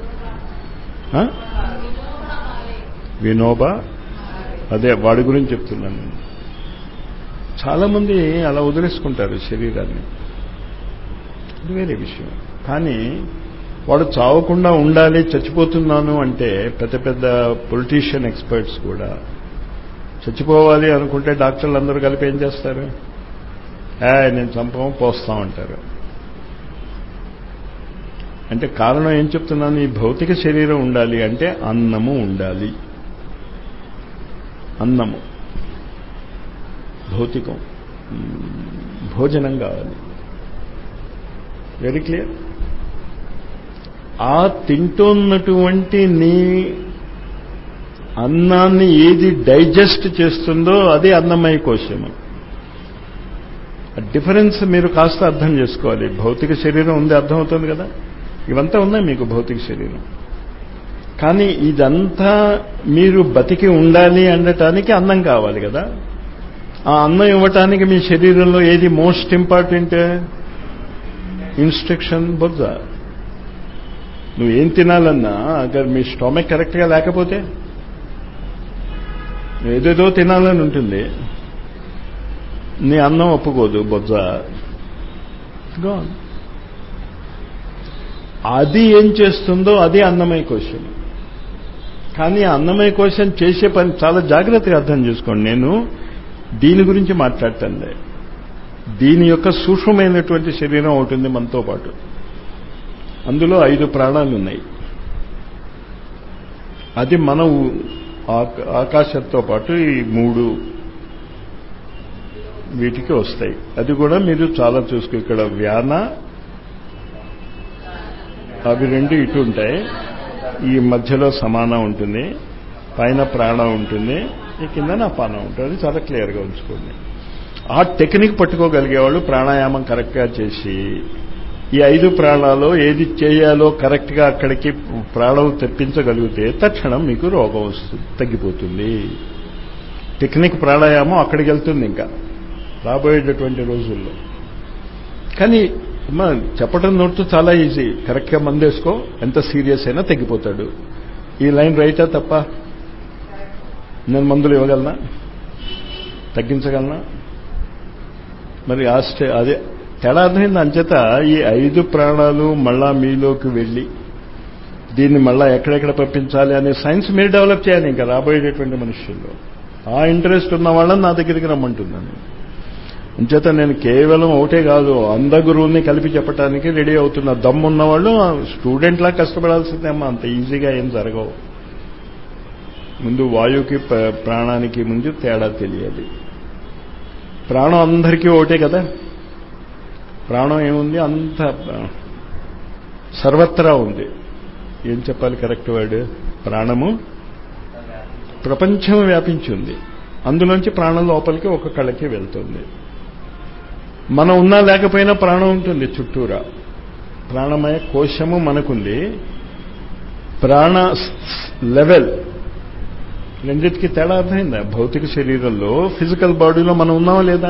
Speaker 1: వినోబా, అదే వాడి గురించి చెప్తున్నాను నేను. చాలా మంది అలా వదిలేసుకుంటారు శరీరాన్ని, అది వేరే విషయం. కానీ వాడు చావకుండా ఉండాలి, చచ్చిపోతున్నాను అంటే పెద్ద పెద్ద పొలిటీషియన్ ఎక్స్పర్ట్స్ కూడా చచ్చిపోవాలి అనుకుంటే డాక్టర్లు అందరూ కలిపి ఏం చేస్తారు? ఏ నేను చంపం పోస్తామంటారు. అంటే కారణం ఏం చెప్తున్నాను? ఈ భౌతిక శరీరం ఉండాలి అంటే అన్నము ఉండాలి. అన్నము భౌతికం, భోజనం కావాలి. Very clear. ఆ తింటున్నటువంటి నీ అన్నాన్ని ఏది డైజెస్ట్ చేస్తుందో అది అన్నమయ కోశము. డిఫరెన్స్ మీరు కాస్త అర్థం చేసుకోవాలి. భౌతిక శరీరం ఉంది, అర్థమవుతుంది కదా, ఇవంతా ఉన్నాయి మీకు భౌతిక శరీరం. కానీ ఇదంతా మీరు బతికి ఉండాలి అనటానికి అన్నం కావాలి కదా. ఆ అన్నం ఇవ్వటానికి మీ శరీరంలో ఏది మోస్ట్ ఇంపార్టెంట్? ఇన్స్ట్రక్షన్ బొజ్జ. నువ్వేం తినాలన్నా అగర్ మీ స్టొమక్ కరెక్ట్గా లేకపోతే ఏదేదో తినాలని ఉంటుంది, నీ అన్నం ఒప్పుకోదు బొజ్జ. గాన్. అది ఏం చేస్తుందో అది అన్నమయ కోశం. కానీ అన్నమయ కోశం చేసే పని చాలా జాగ్రత్తగా అర్థం చేసుకోండి. నేను దీని గురించి మాట్లాడతానులే. దీని యొక్క సూక్ష్మమైనటువంటి శరీరం ఉంటుంది మనతో పాటు. అందులో ఐదు ప్రాణాలు ఉన్నాయి. అది మన ఆకాశంతో పాటు ఈ మూడు వీటికి వస్తాయి. అది కూడా మీరు చాలా చూసుకో. ఇక్కడ వ్యాన అవి రెండు ఇటు ఉంటాయి, ఈ మధ్యలో సమానం ఉంటుంది, పైన ప్రాణం ఉంటుంది, ఈ కింద నా పానం ఉంటుంది. అది చాలా క్లియర్గా ఉంచుకోండి. ఆ టెక్నిక్ పట్టుకోగలిగేవాళ్ళు ప్రాణాయామం కరెక్ట్గా చేసి ఈ ఐదు ప్రాణాలు ఏది చేయాలో కరెక్ట్గా అక్కడికి ప్రాణం తెప్పించగలిగితే తక్షణం మీకు రోగం వస్తుంది, తగ్గిపోతుంది. టెక్నిక్ ప్రాణాయామం అక్కడికి వెళ్తుంది ఇంకా రాబోయేటటువంటి రోజుల్లో. కానీ చెప్పడం నోట్తో చాలా ఈజీ. కరెక్ట్గా మందేసుకో, ఎంత సీరియస్ అయినా తగ్గిపోతాడు. ఈ లైన్ రైటా తప్ప? నేను మందులు ఇవ్వగలనా? తగ్గించగలనా? మరి ఆ స్టే అదే తేడా అర్థమైంది. అంచేత ఈ ఐదు ప్రాణాలు మళ్ళా మీలోకి వెళ్ళి దీన్ని మళ్ళా ఎక్కడెక్కడ పంపించాలి అనే సైన్స్ మీరు డెవలప్ చేయాలి ఇంకా రాబోయేటటువంటి మనుషుల్లో. ఆ ఇంట్రెస్ట్ ఉన్న వాళ్ళని నా దగ్గరికి రమ్మంటున్నాను. అంచేత నేను కేవలం ఒకటే కాదు, అంద గురువుల్ని కలిపి చెప్పడానికి రెడీ అవుతున్నా. దమ్మున్న వాళ్ళు స్టూడెంట్లా కష్టపడాల్సిందేమో, అంత ఈజీగా ఏం జరగవు. ముందు వాయువుకి ప్రాణానికి ముందు తేడా తెలియాలి. ప్రాణం అందరికీ ఒకటే కదా. ప్రాణం ఏముంది? అంత సర్వత్రా ఉంది. ఏం చెప్పాలి కరెక్ట్ వర్డ్? ప్రాణము ప్రపంచం వ్యాపించి ఉంది. అందులోంచి ప్రాణం లోపలికి ఒక కళకి వెళ్తుంది. మనం ఉన్నా లేకపోయినా ప్రాణం ఉంటుంది చుట్టూరా. ప్రాణమయ కోశము మనకుంది. ప్రాణ లెవెల్ రెండింటికి తేడా అర్థమైందా? భౌతిక శరీరంలో ఫిజికల్ బాడీలో మనం ఉన్నామా లేదా?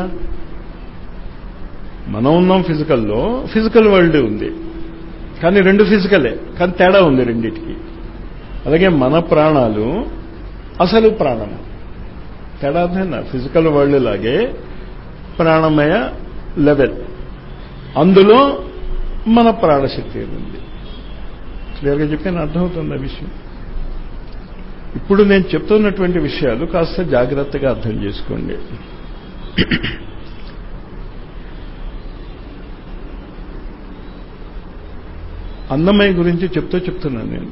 Speaker 1: మనం ఉన్నాం ఫిజికల్లో, ఫిజికల్ వరల్డ్ ఉంది. కానీ రెండు ఫిజికలే, కానీ తేడా ఉంది రెండింటికి. అలాగే మన ప్రాణాలు అసలు ప్రాణము తేడా అర్థమైందా? ఫిజికల్ వరల్డ్ లాగే ప్రాణమయ లెవెల్, అందులో మన ప్రాణశక్తి ఉంది. క్లియర్గా చెప్పాను, అర్థమవుతుంది ఆ విషయం. ఇప్పుడు నేను చెప్తున్నటువంటి విషయాలు కాస్త జాగ్రత్తగా అర్థం చేసుకోండి. అన్నమయ్య గురించి చెప్తూ చెప్తున్నాను నేను.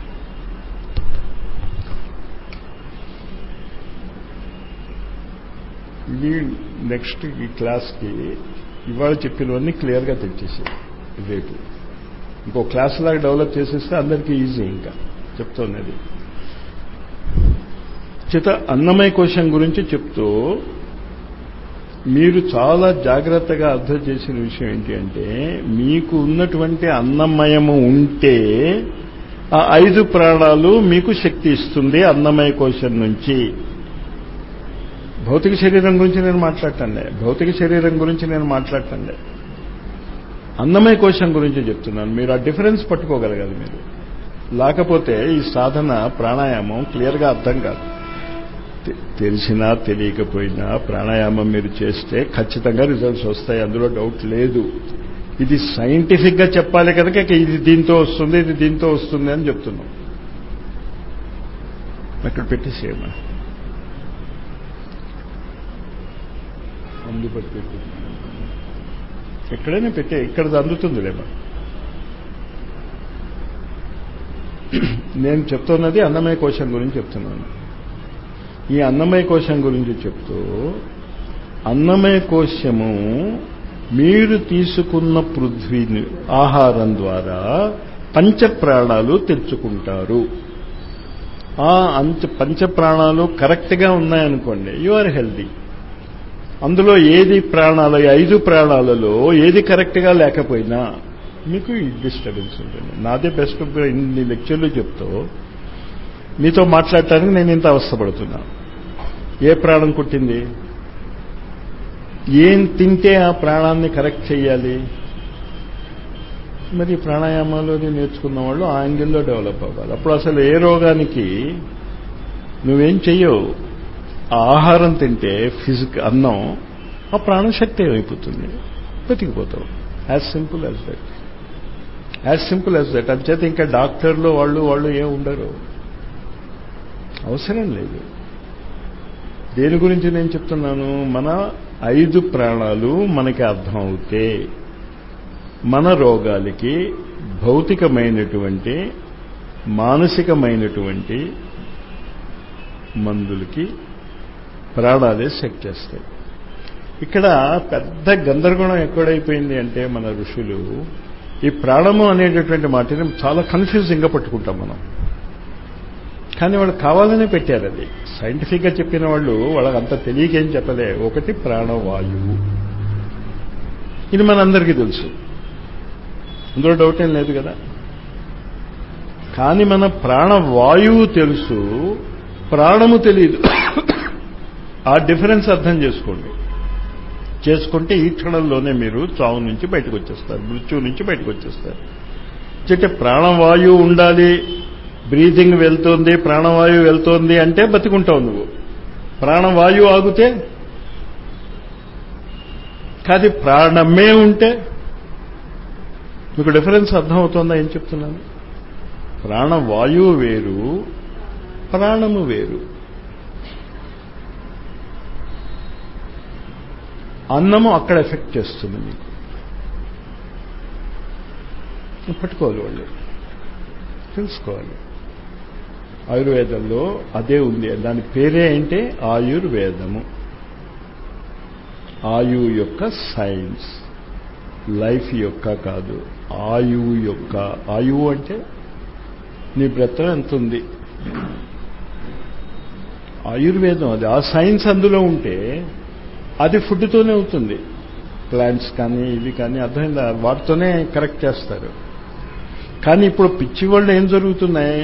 Speaker 1: ఈ నెక్స్ట్ ఈ క్లాస్కి ఇవాళ చెప్పినవన్నీ క్లియర్గా తెచ్చేసి రేపు ఇంకో క్లాస్ లాగా డెవలప్ చేసేస్తే అందరికీ ఈజీ. ఇంకా చెప్తున్నది చేత అన్నమయ కోశం గురించి చెప్తూ మీరు చాలా జాగ్రత్తగా అర్థం చేసిన విషయం ఏంటి అంటే మీకు ఉన్నటువంటి అన్నమయము ఉంటే ఆ ఐదు ప్రాణాలు మీకు శక్తి ఇస్తుంది అన్నమయ కోశం నుంచి. భౌతిక శరీరం గురించి నేను మాట్లాడటంలే భౌతిక శరీరం గురించి నేను మాట్లాడటంలే అన్నమయ కోశం గురించి చెప్తున్నాను. మీరు ఆ డిఫరెన్స్ పట్టుకోగలగాలి. మీరు లేకపోతే ఈ సాధన ప్రాణాయామం క్లియర్గా అర్థం కాదు. తెలిసినా తెలియకపోయినా ప్రాణాయామం మీరు చేస్తే ఖచ్చితంగా రిజల్ట్స్ వస్తాయి, అందులో డౌట్ లేదు. ఇది సైంటిఫిక్గా చెప్పాలి కనుక ఇది దీంతో వస్తుంది ఇది దీంతో వస్తుంది అని చెప్తున్నాం. అక్కడ పెట్టేసేయమ్మా, అందుబట్టి పెట్టి ఎక్కడైనా పెట్టే, ఇక్కడ అందుతుందిలేమా. నేను చెప్తున్నది అన్నమయ కోశం గురించి చెప్తున్నాను. ఈ అన్నమయ కోశం గురించి చెప్తూ అన్నమయ కోశము మీరు తీసుకున్న పృథ్వీని ఆహారం ద్వారా పంచప్రాణాలు తెచ్చుకుంటారు. ఆ అంచ పంచప్రాణాలు కరెక్ట్గా ఉన్నాయనుకోండి, యు ఆర్ హెల్దీ. అందులో ఏది ప్రాణాలు ఐదు ప్రాణాలలో ఏది కరెక్ట్గా లేకపోయినా మీకు ఈ డిస్టర్బెన్స్ ఉంటుంది. నాదే బెస్ట్ ఇన్ని లెక్చర్లు చెప్తూ మీతో మాట్లాడటానికి నేను ఇంత అవస్థపడుతున్నా. ఏ ప్రాణం కుట్టింది, ఏం తింటే ఆ ప్రాణాన్ని కరెక్ట్ చేయాలి. మరి ప్రాణాయామాలు నేర్చుకున్న వాళ్ళు ఆ యాంగిల్లో డెవలప్ అవ్వాలి. అప్పుడు అసలు ఏ రోగానికి నువ్వేం చెయ్యవు. ఆ ఆహారం తింటే ఫిజిక్ అన్నం ఆ ప్రాణశక్తి అయిపోతుంది, బతికిపోతావు. As simple as that as simple as that అంచేత ఇంకా డాక్టర్లు వాళ్ళు వాళ్ళు ఏం ఉండరు, అవసరం లేదు. దేని గురించి నేను చెప్తున్నాను, మన ఐదు ప్రాణాలు మనకి అర్థం అవుతే మన రోగాలకి భౌతికమైనటువంటి మానసికమైనటువంటి మందులకి ప్రాణాలే సెట్ చేస్తాయి. ఇక్కడ పెద్ద గందరగోళం ఎక్కడైపోయింది అంటే మన ఋషులు ఈ ప్రాణము అనేటటువంటి మాటని చాలా కన్ఫ్యూజింగ్గా పట్టుకుంటాం మనం. కానీ వాళ్ళు కావాలనే పెట్టారు. అది సైంటిఫిక్గా చెప్పిన వాళ్ళు వాళ్ళకి అంత తెలియకేం చెప్పలే. ఒకటి ప్రాణవాయువు, ఇది మనందరికీ తెలుసు, అందులో డౌట్ ఏం లేదు కదా. కానీ మన ప్రాణవాయువు తెలుసు, ప్రాణము తెలియదు. ఆ డిఫరెన్స్ అర్థం చేసుకోండి. చేసుకుంటే ఈ క్షణంలోనే మీరు చావు నుంచి బయటకు వచ్చేస్తారు, మృత్యువు నుంచి బయటకు వచ్చేస్తారు. అంటే ప్రాణవాయువు ఉండాలి, బ్రీతింగ్ వెళ్తోంది, ప్రాణవాయువు వెళ్తోంది అంటే బతికుంటావు నువ్వు. ప్రాణవాయువు ఆగితే కాదు, ప్రాణమే ఉంటే మీకు డిఫరెన్స్ అర్థమవుతోందా ఏం చెప్తున్నాను? ప్రాణవాయువు వేరు, ప్రాణము వేరు. అన్నము అక్కడ ఎఫెక్ట్ చేస్తుంది మీకు, పట్టుకోవాలి, వాళ్ళు తెలుసుకోవాలి. ఆయుర్వేదంలో అదే ఉంది, దాని పేరే ఏంటి? ఆయుర్వేదము. ఆయువు యొక్క సైన్స్, లైఫ్ యొక్క కాదు, ఆయువు యొక్క. ఆయువు అంటే నీ బ్రతం ఎంత ఉంది, ఆయుర్వేదం అది. ఆ సైన్స్ అందులో ఉంటే అది ఫుడ్తోనే అవుతుంది. ప్లాంట్స్ కానీ ఇవి కానీ అర్థమైందా, వాటితోనే కరెక్ట్ చేస్తారు. కానీ ఇప్పుడు పిచ్చి వాళ్ళు ఏం జరుగుతున్నాయి,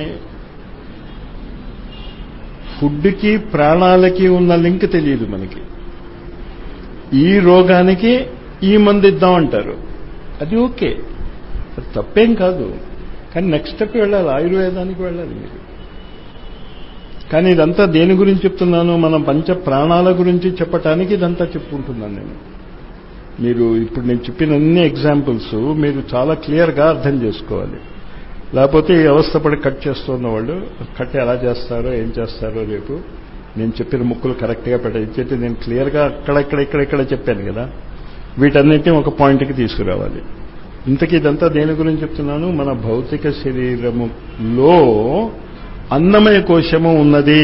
Speaker 1: ఫుడ్కి ప్రాణాలకి ఉన్న లింక్ తెలియదు మనకి. ఈ రోగానికి ఈ మందు ఇద్దామంటారు, అది ఓకే, అది తప్పేం కాదు. కానీ నెక్స్ట్ స్టెప్ వెళ్ళాలి, ఆయుర్వేదానికి వెళ్ళాలి మీరు. కానీ ఇదంతా దేని గురించి చెప్తున్నాను, మన పంచ ప్రాణాల గురించి చెప్పటానికి ఇదంతా చెప్పుకుంటున్నాను నేను. మీరు ఇప్పుడు నేను చెప్పిన అన్ని ఎగ్జాంపుల్స్ మీరు చాలా క్లియర్గా అర్థం చేసుకోవాలి. లేకపోతే ఈ అవస్థపడి కట్ చేస్తున్న వాళ్ళు కట్ ఎలా చేస్తారో ఏం చేస్తారో రేపు నేను చెప్పిన ముక్కులు కరెక్ట్గా పెట్టించేది. నేను క్లియర్గా అక్కడెక్కడ ఇక్కడ ఇక్కడ చెప్పాను కదా, వీటన్నిటిని ఒక పాయింట్కి తీసుకురావాలి. ఇంతకీ ఇదంతా దేని గురించి చెప్తున్నాను, మన భౌతిక శరీరములో అన్నమయ కోశము ఉన్నది.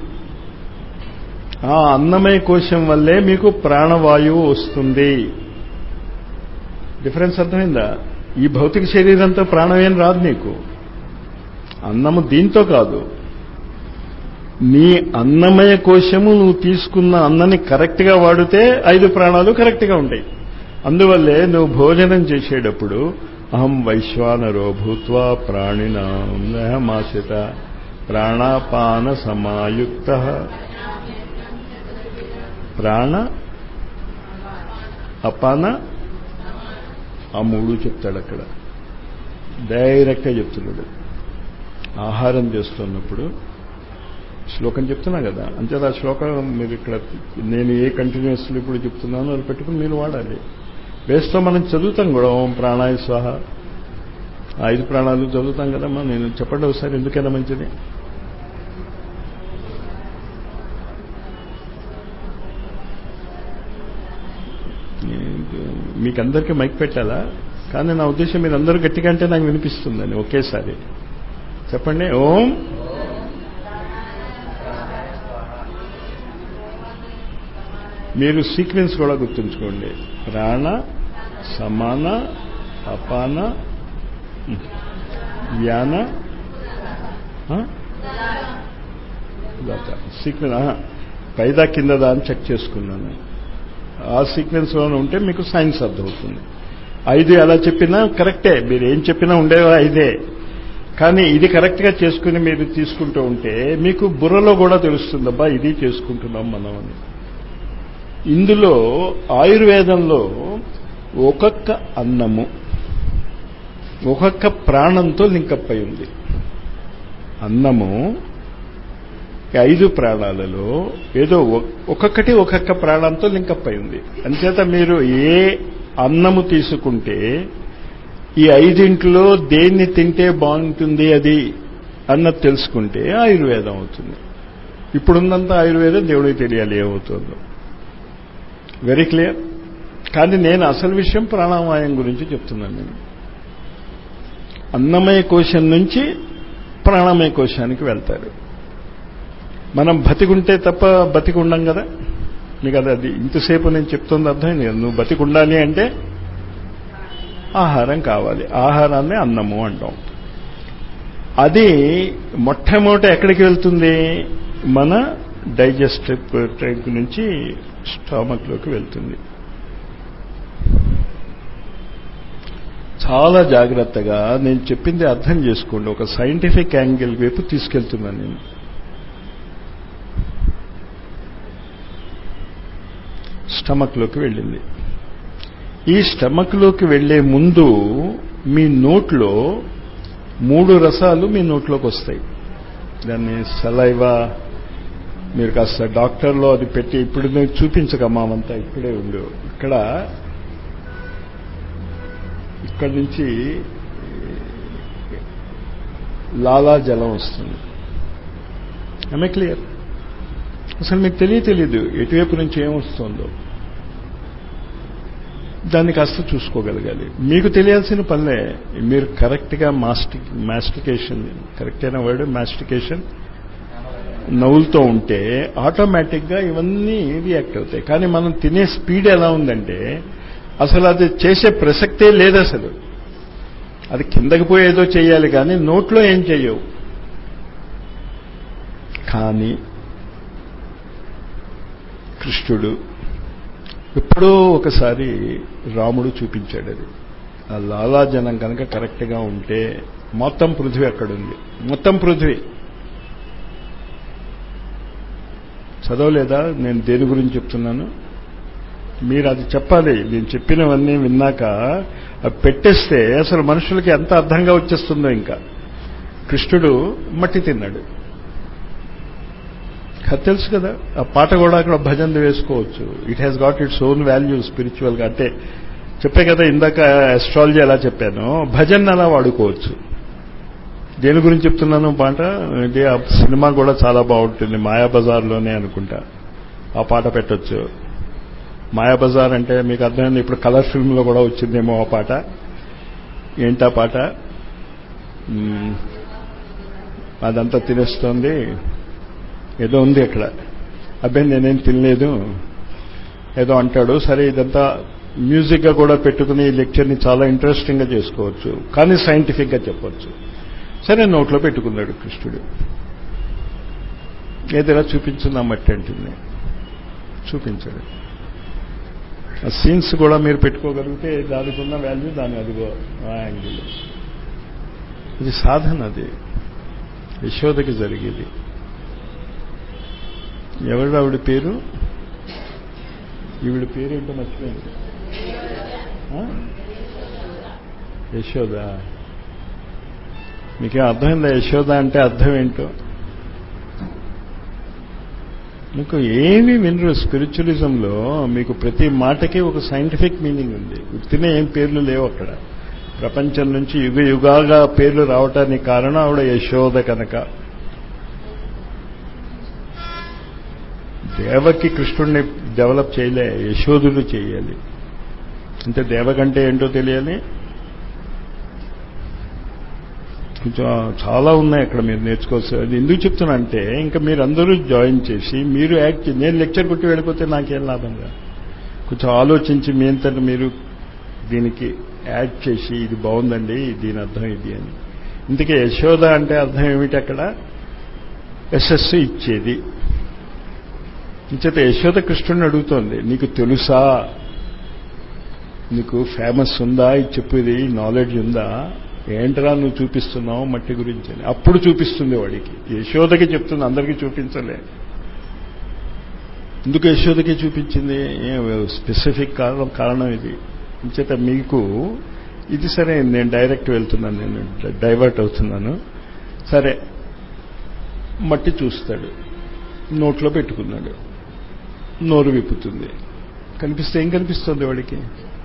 Speaker 1: ఆ అన్నమయ కోశం వల్లే మీకు ప్రాణవాయువు వస్తుంది. డిఫరెన్స్ అర్థమైందా? ఈ భౌతిక శరీరంతో ప్రాణం ఏం రాదు నీకు, అన్నము దీంతో కాదు. నీ అన్నమయ కోశము నువ్వు తీసుకున్న అన్నని కరెక్ట్గా వాడితే ఐదు ప్రాణాలు కరెక్ట్గా ఉంటాయి. అందువల్లే నువ్వు భోజనం చేసేటప్పుడు అహం వైశ్వానరో భూత్వా ప్రాణినాం నహమాసిత ప్రాణాపాన సమాయుక్త ప్రాణ అపాన ఆ మూడు చెప్తాడు అక్కడ, డైరెక్ట్గా చెప్తున్నాడు. ఆహారం చేస్తున్నప్పుడు శ్లోకం చెప్తున్నా కదా, అంతే ఆ శ్లోకం మీరు ఇక్కడ నేను ఏ కంటిన్యూస్లో ఇప్పుడు చెప్తున్నానో అది పెట్టుకుని మీరు వాడాలి. వేస్తో మనం చదువుతాం కూడా, ఓం ప్రాణాయ స్వాహ ఐదు ప్రాణాలు చదువుతాం కదమ్మా. నేను చెప్పండి ఒకసారి, ఎందుకైనా మంచిది. మీకందరికీ మైక్ పెట్టాలా? కానీ నా ఉద్దేశం మీరు అందరూ గట్టిగా అంటే నాకు వినిపిస్తుందని ఒకేసారి చెప్పండి. ఓం మీరు సీక్వెన్స్ కూడా గుర్తుంచుకోండి. ప్రాణ సమాన అపాన వ్యాన సీక్వెన్స్ పైదా కిందదా అని చెక్ చేసుకున్నాను. ఆ సీక్వెన్స్లోనే ఉంటే మీకు సైన్స్ అర్థమవుతుంది. ఐదు ఎలా చెప్పినా కరెక్టే, మీరు ఏం చెప్పినా ఉండేవా ఐదే. కానీ ఇది కరెక్ట్గా చేసుకుని మీరు తీసుకుంటూ ఉంటే మీకు బుర్రలో కూడా తెలుస్తుందబ్బా ఇది చేసుకుంటున్నాం మనం అని. ఇందులో ఆయుర్వేదంలో ఒక్కొక్క అన్నము ఒక్కొక్క ప్రాణంతో లింకప్ అయి ఉంది. అన్నము ఐదు ప్రాణాలలో ఏదో ఒక్కొక్కటి ఒక్కొక్క ప్రాణంతో లింకప్ అయి ఉంది. అంచేత మీరు ఏ అన్నము తీసుకుంటే ఈ ఐదింట్లో దేన్ని తింటే బాగుంటుంది అది అన్నది తెలుసుకుంటే ఆయుర్వేదం అవుతుంది. ఇప్పుడున్నంత ఆయుర్వేదం దేవుడికి తెలియాలి ఏమవుతుందో. Very clear. కానీ నేను అసలు విషయం ప్రాణాయామం గురించి చెప్తున్నాను. నేను అన్నమయ కోశం నుంచి ప్రాణమయ కోశానికి వెళ్తారు. మనం బతికుంటే తప్ప బతికి ఉండం కదా. నీకు అది అది ఇంతసేపు నేను చెప్తుంది అర్థమైంది కదా. నువ్వు బతికి ఉండాలి అంటే ఆహారం కావాలి. ఆహారాన్ని అన్నము అంటాం. అది మొట్టమొదట ఎక్కడికి వెళ్తుంది? మన డైజెస్టివ్ ట్రాక్ట్ నుంచి స్టమక్లోకి వెళ్తుంది. చాలా జాగ్రత్తగా నేను చెప్పింది అర్థం చేసుకోండి. ఒక సైంటిఫిక్ యాంగిల్ వైపు తీసుకెళ్తున్నాను నేను. స్టమక్లోకి వెళ్ళింది. ఈ స్టమక్లోకి వెళ్లే ముందు మీ నోట్లో మూడు రసాలు మీ నోట్లోకి వస్తాయి. దాన్ని సలైవా, మీరు కాస్త డాక్టర్లో అది పెట్టి ఇప్పుడు నేను చూపించకమ్మామంతా ఇక్కడే ఉండు. ఇక్కడ ఇక్కడి నుంచి లాలా జలం వస్తుంది. ఆమె క్లియర్. అసలు మీకు తెలియ తెలియదు ఎటువైపు నుంచి ఏమొస్తుందో. దాన్ని కాస్త చూసుకోగలగాలి. మీకు తెలియాల్సిన పనులే. మీరు కరెక్ట్గా మాస్టి మాస్టికేషన్ కరెక్ట్ అయిన వర్డ్ మాస్టికేషన్ నవ్వులతో ఉంటే ఆటోమేటిక్గా ఇవన్నీ రియాక్ట్ అవుతాయి. కానీ మనం తినే స్పీడ్ ఎలా ఉందంటే అసలు అది చేసే ప్రసక్తే లేదు. అసలు అది కిందకి పోయేదో చేయాలి కానీ నోట్లో ఏం చెయ్యవు. కానీ కృష్ణుడు ఎప్పుడో ఒకసారి రాముడు చూపించాడు. అది ఆ లాలాజనం కనుక కరెక్ట్గా ఉంటే మొత్తం పృథ్వీ అక్కడుంది. మొత్తం పృథ్వీ చదవలేదా? నేను దేని గురించి చెప్తున్నాను మీరు అది చెప్పాలి. నేను చెప్పినవన్నీ విన్నాక అవి పెట్టేస్తే అసలు మనుషులకి ఎంత అర్థంగా వచ్చేస్తుందో. ఇంకా కృష్ణుడు మట్టి తిన్నాడు. అది తెలుసు కదా. ఆ పాట కూడా అక్కడ భజన వేసుకోవచ్చు. It has got its own value స్పిరిచువల్గా. అంటే చెప్పే కదా ఇందాక అస్ట్రాలజీ ఎలా చెప్పానో భజన అలా వాడుకోవచ్చు. దేని గురించి చెప్తున్నాను పాట అంటే ఆ సినిమా కూడా చాలా బాగుంటుంది. మాయాబజార్లోనే అనుకుంటా ఆ పాట పెట్టొచ్చు. మాయాబజార్ అంటే మీకు అర్థమైంది. ఇప్పుడు కలర్ ఫిల్మ్లో కూడా వచ్చిందేమో ఆ పాట. ఏంటా పాట? అదంతా తినేస్తోంది ఏదో ఉంది అక్కడ. అబ్బాయి నేనేం తినలేదు ఏదో అంటాడు. సరే ఇదంతా మ్యూజిక్గా కూడా పెట్టుకుని ఈ లెక్చర్ని చాలా ఇంట్రెస్టింగ్గా చేసుకోవచ్చు. కానీ సైంటిఫిక్గా చెప్పవచ్చు. సరే నోట్లో పెట్టుకున్నాడు కృష్ణుడు. ఏదైనా చూపించున్నా మట్టి అంటుంది, చూపించడు. ఆ సీన్స్ కూడా మీరు పెట్టుకోగలిగితే దానికి ఉన్న వాల్యూ దాని అదిగో ఆ యాంగిల్. ఇది సాధన. అది యశోదకి జరిగేది. ఎవరు ఆవిడ పేరు? ఈవిడ పేరేంటో మర్చిపోయింది. యశోద. మీకేం అర్థమైందా యశోద అంటే అర్థం ఏంటో? మీకు ఏమీ వినరు. స్పిరిచువలిజంలో మీకు ప్రతి మాటకి ఒక సైంటిఫిక్ మీనింగ్ ఉంది. ఉత్తినే ఏం పేర్లు లేవు అక్కడ. ప్రపంచం నుంచి యుగ యుగాలుగా పేర్లు రావటానికి కారణం ఆవిడ యశోద కనుక. దేవకి కృష్ణుడిని డెవలప్ చేయలే, యశోదుడు చేయాలి. అంటే దేవకంటే ఏంటో తెలియాలి. కొంచెం చాలా ఉన్నాయి అక్కడ మీరు నేర్చుకోవచ్చు. అది ఎందుకు చెప్తున్నా అంటే ఇంకా మీరు అందరూ జాయిన్ చేసి మీరు యాక్ట్. నేను లెక్చర్ కొట్టి వెళ్ళిపోతే నాకేం లాభంగా? కొంచెం ఆలోచించి మీ అంతటా మీరు దీనికి యాడ్ చేసి ఇది బాగుందండి, దీని అర్థం ఇది అని. ఇందుకే యశోద అంటే అర్థం ఏమిటి? అక్కడ యశస్సు ఇచ్చేది. ఇంచేత యశోద కృష్ణుడిని అడుగుతోంది, నీకు తెలుసా, నీకు ఫేమస్ ఉందా, ఇది చెప్పేది నాలెడ్జ్ ఉందా, ఏంటరా నువ్వు చూపిస్తున్నావు మట్టి గురించి అని. అప్పుడు చూపిస్తుంది వాడికి. యశోదకి చెప్తుంది, అందరికీ చూపించలే. ఎందుకు యశోదకి చూపించింది? స్పెసిఫిక్ కారణం కారణం ఇది. ఇంచేత మీకు ఇది సరే, నేను డైరెక్ట్ వెళ్తున్నాను, నేను డైవర్ట్ అవుతున్నాను. సరే, మట్టి చూస్తాడు, నోట్లో పెట్టుకున్నాడు, నోరు విప్పుతుంది. కనిపిస్తే ఏం కనిపిస్తుంది వాడికి?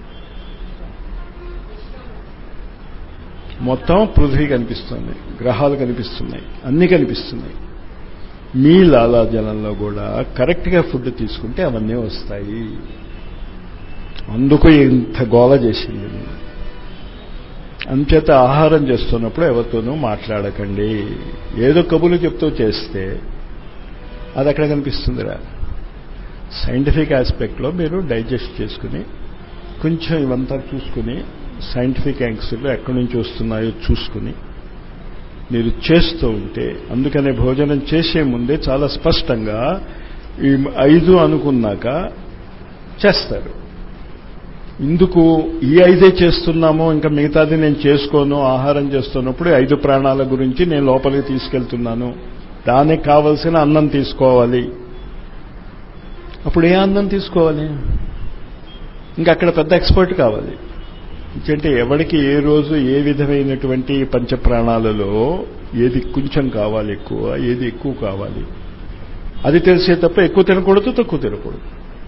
Speaker 1: మొత్తం పృథ్వీ కనిపిస్తుంది, గ్రహాలు కనిపిస్తున్నాయి, అన్నీ కనిపిస్తున్నాయి. మీ లాలాజలంలో కూడా కరెక్ట్గా ఫుడ్ తీసుకుంటే అవన్నీ వస్తాయి. అందుకు ఇంత గోల చేసింది. అంచేత ఆహారం చేస్తున్నప్పుడు ఎవరితోనూ మాట్లాడకండి. ఏదో కబుర్లు చెప్తూ చేస్తే అది అక్కడ కనిపిస్తుందిరా. సైంటిఫిక్ ఆస్పెక్ట్లో మీరు డైజెస్ట్ చేసుకుని కొంచెం ఇవంతా చూసుకుని సైంటిఫిక్ యాంగిల్స్లో ఎక్కడి నుంచి వస్తున్నాయో చూసుకుని మీరు చేస్తూ ఉంటే, అందుకనే భోజనం చేసే ముందే చాలా స్పష్టంగా ఈ ఐదు అనుకున్నాక చేస్తారు. ఇందుకు ఈ ఐదే చేస్తున్నామో ఇంకా మిగతాది నేను చేసుకోను. ఆహారం చేస్తున్నప్పుడు ఐదు ప్రాణాల గురించి నేను లోపలికి తీసుకెళ్తున్నాను, దానికి కావలసిన అన్నం తీసుకోవాలి. అప్పుడు ఏ అన్నం తీసుకోవాలి? ఇంకా అక్కడ పెద్ద ఎక్స్పర్ట్ కావాలి. అంటే ఎవరికి ఏ రోజు ఏ విధమైనటువంటి పంచప్రాణాలలో ఏది కొంచెం కావాలి ఎక్కువ, ఏది ఎక్కువ కావాలి అది తెలిసే తప్ప ఎక్కువ తినకూడదు, తక్కువ తినకూడదు.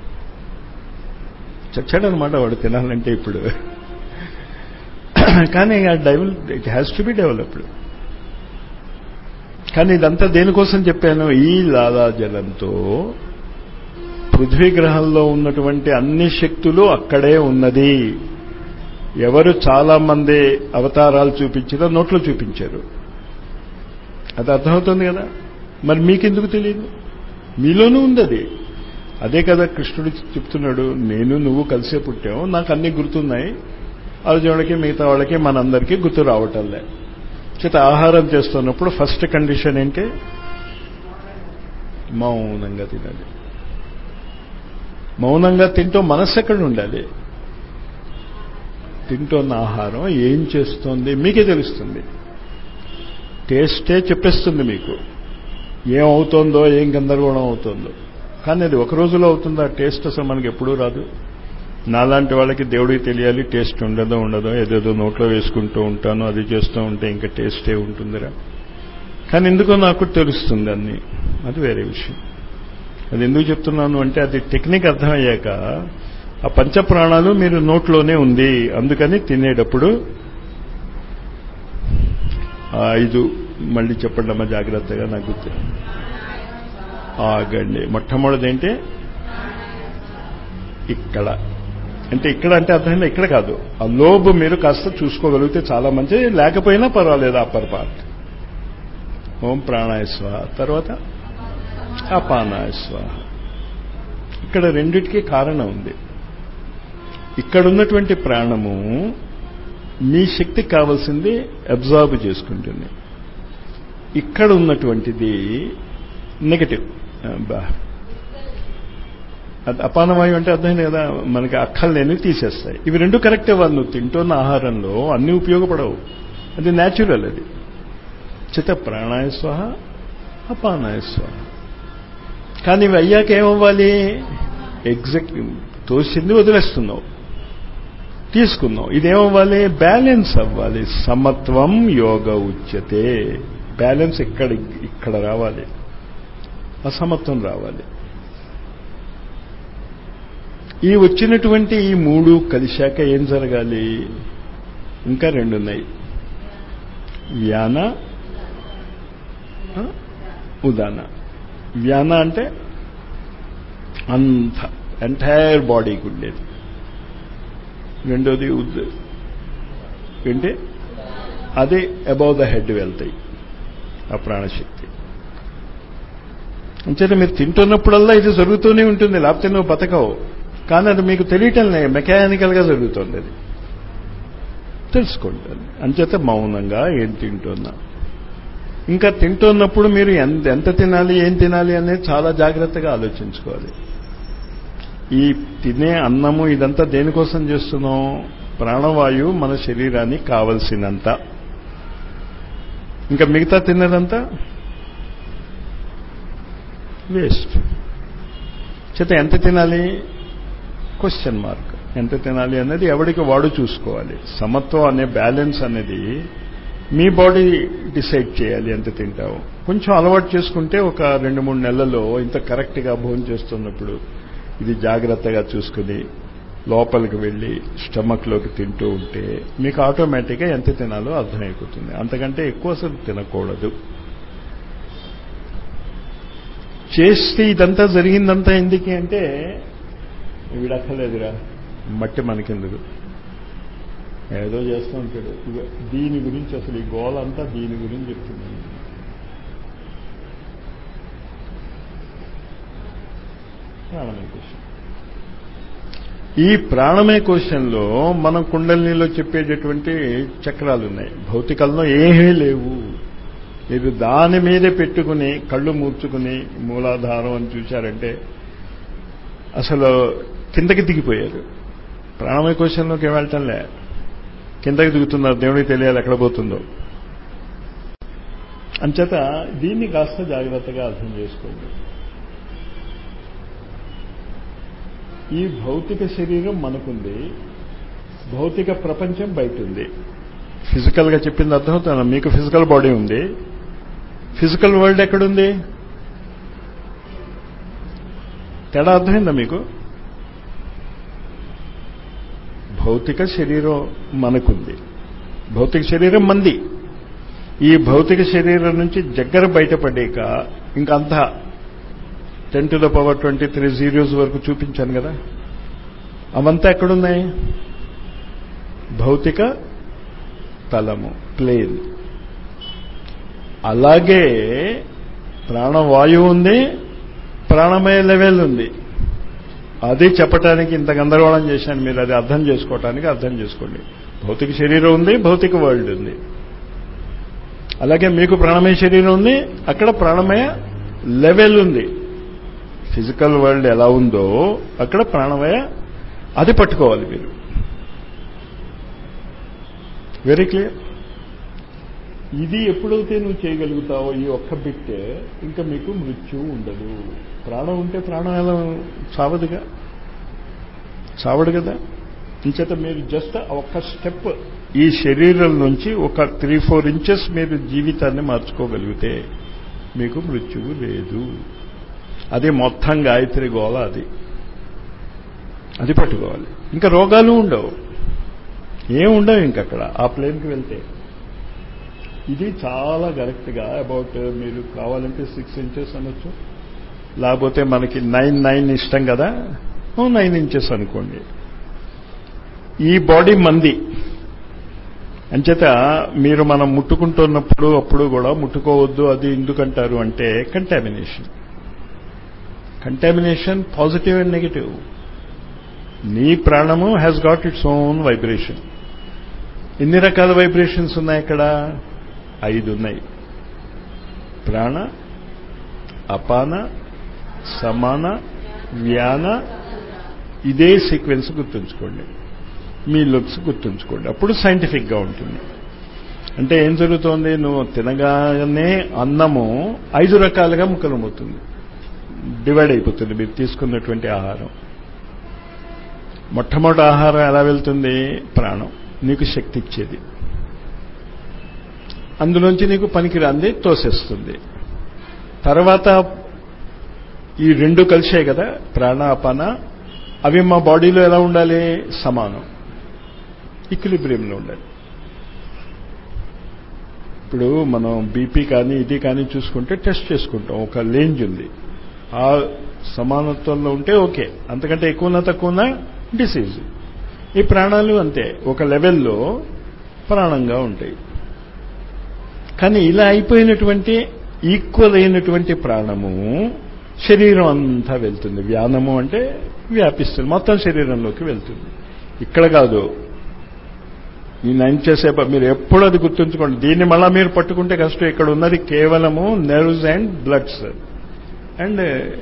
Speaker 1: చచ్చాడనమాట వాడు తినాలంటే ఇప్పుడు. కానీ ఆ develop it has to be developed. కానీ ఇదంతా దేనికోసం చెప్పాను? ఈ లాలాజలంతో పృథ్వీ గ్రహంలో ఉన్నటువంటి అన్ని శక్తులు అక్కడే ఉన్నది. ఎవరు చాలా మంది అవతారాలు చూపించారో నోట్లో చూపించారు. అది అర్థమవుతుంది కదా. మరి మీకెందుకు తెలియదు? మీలోనూ ఉంది అది. అదే కదా కృష్ణుడు చెప్తున్నాడు, నేను నువ్వు కలిసే పుట్టాము, నాకు అన్నీ గుర్తున్నాయి, అర్జునుడికి మిగతా వాళ్ళకి మనందరికీ గుర్తు రావటంలే. చేత ఆహారం చేస్తున్నప్పుడు ఫస్ట్ కండిషన్ ఏంటి? మౌనంగా తినాలి. మౌనంగా తింటూ మనస్సు ఎక్కడ ఉండాలి? తింటున్న ఆహారం ఏం చేస్తోంది మీకే తెలుస్తుంది. టేస్టే చెప్పేస్తుంది మీకు ఏమవుతోందో, ఏం గందరగోళం అవుతోందో. కానీ అది ఒక రోజులో అవుతుందా? టేస్ట్ అసలు మనకి ఎప్పుడూ రాదు. నాలాంటి వాళ్ళకి దేవుడికి తెలియాలి టేస్ట్ ఉండదో ఉండదో. ఏదేదో నోట్లో వేసుకుంటూ ఉంటాను, అది చేస్తూ ఉంటే ఇంకా టేస్టే ఉంటుందిరా. కానీ ఎందుకో నాకు తెలుస్తుంది అన్నీ. అది వేరే విషయం. అది ఎందుకు చెప్తున్నాను అంటే అది టెక్నిక్ అర్థమయ్యాక ఆ పంచప్రాణాలు మీరు నోట్లోనే ఉంది. అందుకని తినేటప్పుడు ఐదు మళ్ళీ చెప్పండి అమ్మా జాగ్రత్తగా, నాకు గుర్తు. ఆగండి. మొట్టమొదటిది ఏంటి? ఇక్కడ. అంటే ఇక్కడ అంటే అర్థమైందా? ఇక్కడ కాదు. ఆ లోబు మీరు కాస్త చూసుకోగలిగితే చాలా మంచిది, లేకపోయినా పర్వాలేదు. అప్పర్ పార్ట్ ఓం ప్రాణాయ స్వాహ, తర్వాత అపానాయ స్వాహ. ఇక్కడ రెండిటికి కారణం ఉంది. ఇక్కడున్నటువంటి ప్రాణము మీ శక్తికి కావాల్సింది అబ్జార్బ్ చేసుకుంటుంది. ఇక్కడ ఉన్నటువంటిది నెగటివ్. అపానవాయువు అంటే అర్థమైంది కదా, మనకి అక్కర్లేని తీసేస్తాయి. ఇవి రెండు కరెక్టే. వాళ్ళు నువ్వు తింటున్న ఆహారంలో అన్నీ ఉపయోగపడవు, అది న్యాచురల్. అది చిత ప్రాణాయ స్వాహ అపానాయ స్వాహ. కానీ ఇవి అయ్యాక ఏమవ్వాలి? ఎగ్జాక్ట్ తోసింది వదిలేస్తున్నావు, తీసుకున్నావు. ఇదేమవ్వాలి? బ్యాలెన్స్ అవ్వాలి. సమత్వం యోగ ఉచ్యతే. బ్యాలెన్స్ ఇక్కడ ఇక్కడ రావాలి, అసమత్వం రావాలి. ఈ వచ్చినటువంటి ఈ మూడు కలిశాక ఏం జరగాలి? ఇంకా రెండున్నాయి, వ్యాన ఉదాన. వ్యాన అంటే అంత ఎంటైర్ బాడీకి ఉండేది. రెండోది ఉద్ ఏంటి? అది అబౌవ్ ద హెడ్ వెళ్తాయి ఆ ప్రాణశక్తి. అంచేత మీరు తింటున్నప్పుడల్లా ఇది జరుగుతూనే ఉంటుంది, లేకపోతే నువ్వు బతకవు. కానీ అది మీకు తెలియటం లేదు, మెకానికల్గా జరుగుతుంది. అది తెలుసుకోండి. అంచేత మౌనంగా ఏం తింటున్నా. ఇంకా తింటున్నప్పుడు మీరు ఎంత ఎంత తినాలి, ఏం తినాలి అనేది చాలా జాగ్రత్తగా ఆలోచించుకోవాలి. ఈ తినే అన్నము ఇదంతా దేనికోసం చేస్తున్నాం? ప్రాణవాయువు మన శరీరానికి కావలసినంత. ఇంకా మిగతా తిన్నదంతా వేస్ట్. చేత ఎంత తినాలి? Question mark. ఎంత తినాలి అనేది ఎవరికి వాడు చూసుకోవాలి. సమత్వం అనే బ్యాలెన్స్ అనేది మీ బాడీ డిసైడ్ చేయాలి ఎంత తింటావు. కొంచెం అలవాటు చేసుకుంటే ఒక రెండు మూడు నెలల్లో ఇంత కరెక్ట్గా భోజనం చేస్తున్నప్పుడు ఇది జాగ్రత్తగా చూసుకుని లోపలికి వెళ్ళి స్టమక్లోకి తింటూ ఉంటే మీకు ఆటోమేటిక్గా ఎంత తినాలో అర్థమైపోతుంది. అంతకంటే ఎక్కువ అసలు తినకూడదు. చేస్తే ఇదంతా జరిగిందంతా ఎందుకు అంటే వీడక్కర్లేదురా, మట్టి మనకెందుకు, ఏదో చేస్తూ ఉంటాడు. దీని గురించి అసలు ఈ గోల అంతా దీని గురించి చెప్తున్నాను. ప్రాణమయ కోశం. ఈ ప్రాణమయ కోశంలో మనం కుండలినిలో చెప్పేటటువంటి చక్రాలు ఉన్నాయి. భౌతికంలో ఏమీ లేవు. మీరు దాని మీదే పెట్టుకుని కళ్ళు మూర్చుకుని మూలాధారం అని చూశారంటే అసలు కిందకి దిగిపోయారు. ప్రాణమయ కోశంలోకి వెళ్ళటంలే, కిందకి దిగుతున్నారు. దేవుడికి తెలియాలి ఎక్కడ పోతుందో. అంచేత దీన్ని కాస్త జాగ్రత్తగా అర్థం చేసుకోండి. ఈ భౌతిక శరీరం మనకుంది, భౌతిక ప్రపంచం బయట ఉంది. ఫిజికల్గా చెప్పింది అర్థమవుతుందా? మీకు ఫిజికల్ బాడీ ఉంది, ఫిజికల్ వరల్డ్ ఎక్కడుంది? తేడా అర్థమైందా మీకు? భౌతిక శరీరం మనకుంది, భౌతిక శరీరం మంది. ఈ భౌతిక శరీరం నుంచి దగ్గర బయటపడేక ఇంకంతా ten to the power twenty three zeros వరకు చూపించాను కదా, అవంతా ఎక్కడున్నాయి? భౌతిక తలము, ప్లేన్. అలాగే ప్రాణవాయువు ఉంది, ప్రాణమయ లెవెల్ ఉంది. అది చెప్పటానికి ఇంత గందరగోళం చేశాను. మీరు అది అర్థం చేసుకోవటానికి అర్థం చేసుకోండి. భౌతిక శరీరం ఉంది, భౌతిక వరల్డ్ ఉంది. అలాగే మీకు ప్రాణమయ శరీరం ఉంది, అక్కడ ప్రాణమయ లెవెల్ ఉంది. ఫిజికల్ వరల్డ్ ఎలా ఉందో అక్కడ ప్రాణమయ, అది పట్టుకోవాలి మీరు. Very clear. ఇది ఎప్పుడైతే నువ్వు చేయగలుగుతావో ఈ ఒక్క బిట్, ఇంకా మీకు మృత్యువు ఉండదు. ప్రాణం ఉంటే ప్రాణం ఎలా చావదుగా, చావడు కదా. ఇంచేత మీరు జస్ట్ ఒక్క స్టెప్ ఈ శరీరం నుంచి ఒక త్రీ ఫోర్ ఇంచెస్ మీరు జీవితాన్ని మార్చుకోగలిగితే మీకు మృత్యువు లేదు. అది మొత్తం గాయత్రి గోళ. అది అది పట్టుకోవాలి. ఇంకా రోగాలు ఉండవు, ఏం ఉండవు ఇంకక్కడ ఆ ప్లేన్కి వెళ్తే. ఇది చాలా కరెక్ట్గా అబౌట్, మీరు కావాలంటే సిక్స్ ఇంచెస్ అనొచ్చు, లేకపోతే మనకి నైన్ నైన్ ఇష్టం కదా, నైన్ ఇంచెస్ అనుకోండి. ఈ బాడీ మంది. అంచేత మీరు మనం ముట్టుకుంటున్నప్పుడు అప్పుడు కూడా ముట్టుకోవద్దు. అది ఎందుకంటారు అంటే contamination. Contamination positive and negative. నీ ప్రాణము has got its own vibration. ఎన్ని రకాల వైబ్రేషన్స్ ఉన్నాయి ఇక్కడ? ఐదు ఉన్నాయి. ప్రాణ, అపాన సమాన వ్యాన ఇదే సీక్వెన్స్ గుర్తుంచుకోండి, మీ లుక్స్ గుర్తుంచుకోండి. అప్పుడు సైంటిఫిక్గా ఉంటుంది. అంటే ఏం జరుగుతోంది, నువ్వు తినగానే అన్నము ఐదు రకాలుగా ముక్కలమవుతుంది, డివైడ్ అయిపోతుంది మీరు తీసుకున్నటువంటి ఆహారం. మొట్టమొదటి ఆహారం ఎలా వెళ్తుంది, ప్రాణం నీకు శక్తి ఇచ్చేది, అందులోంచి నీకు పనికిరాంది తోసేస్తుంది. తర్వాత ఈ రెండు కలిసాయి కదా, ప్రాణ అపాన, అవి మా బాడీలో ఎలా ఉండాలి, సమానం, ఈక్విలిబ్రియంలో ఉండాలి. ఇప్పుడు మనం బీపీ కానీ ఇది కానీ చూసుకుంటే టెస్ట్ చేసుకుంటాం, ఒక రేంజ్ ఉంది, ఆ సమానత్వంలో ఉంటే ఓకే, అంతకంటే ఎక్కువనా తక్కువనా డిసీజ్. ఈ ప్రాణాలు అంతే, ఒక లెవెల్లో ప్రాణంగా ఉంటాయి. కానీ ఇలా అయిపోయినటువంటి ఈక్వల్ అయినటువంటి ప్రాణము శరీరం అంతా వెళ్తుంది. వ్యానము అంటే వ్యాపిస్తుంది, మొత్తం శరీరంలోకి వెళ్తుంది. ఇక్కడ కాదు, ఈ నైన్ చేసేప మీరు ఎప్పుడు అది గుర్తుంచుకోండి. దీన్ని మళ్ళా మీరు పట్టుకుంటే కష్టం. ఇక్కడ ఉన్నది కేవలము nerves and bloods and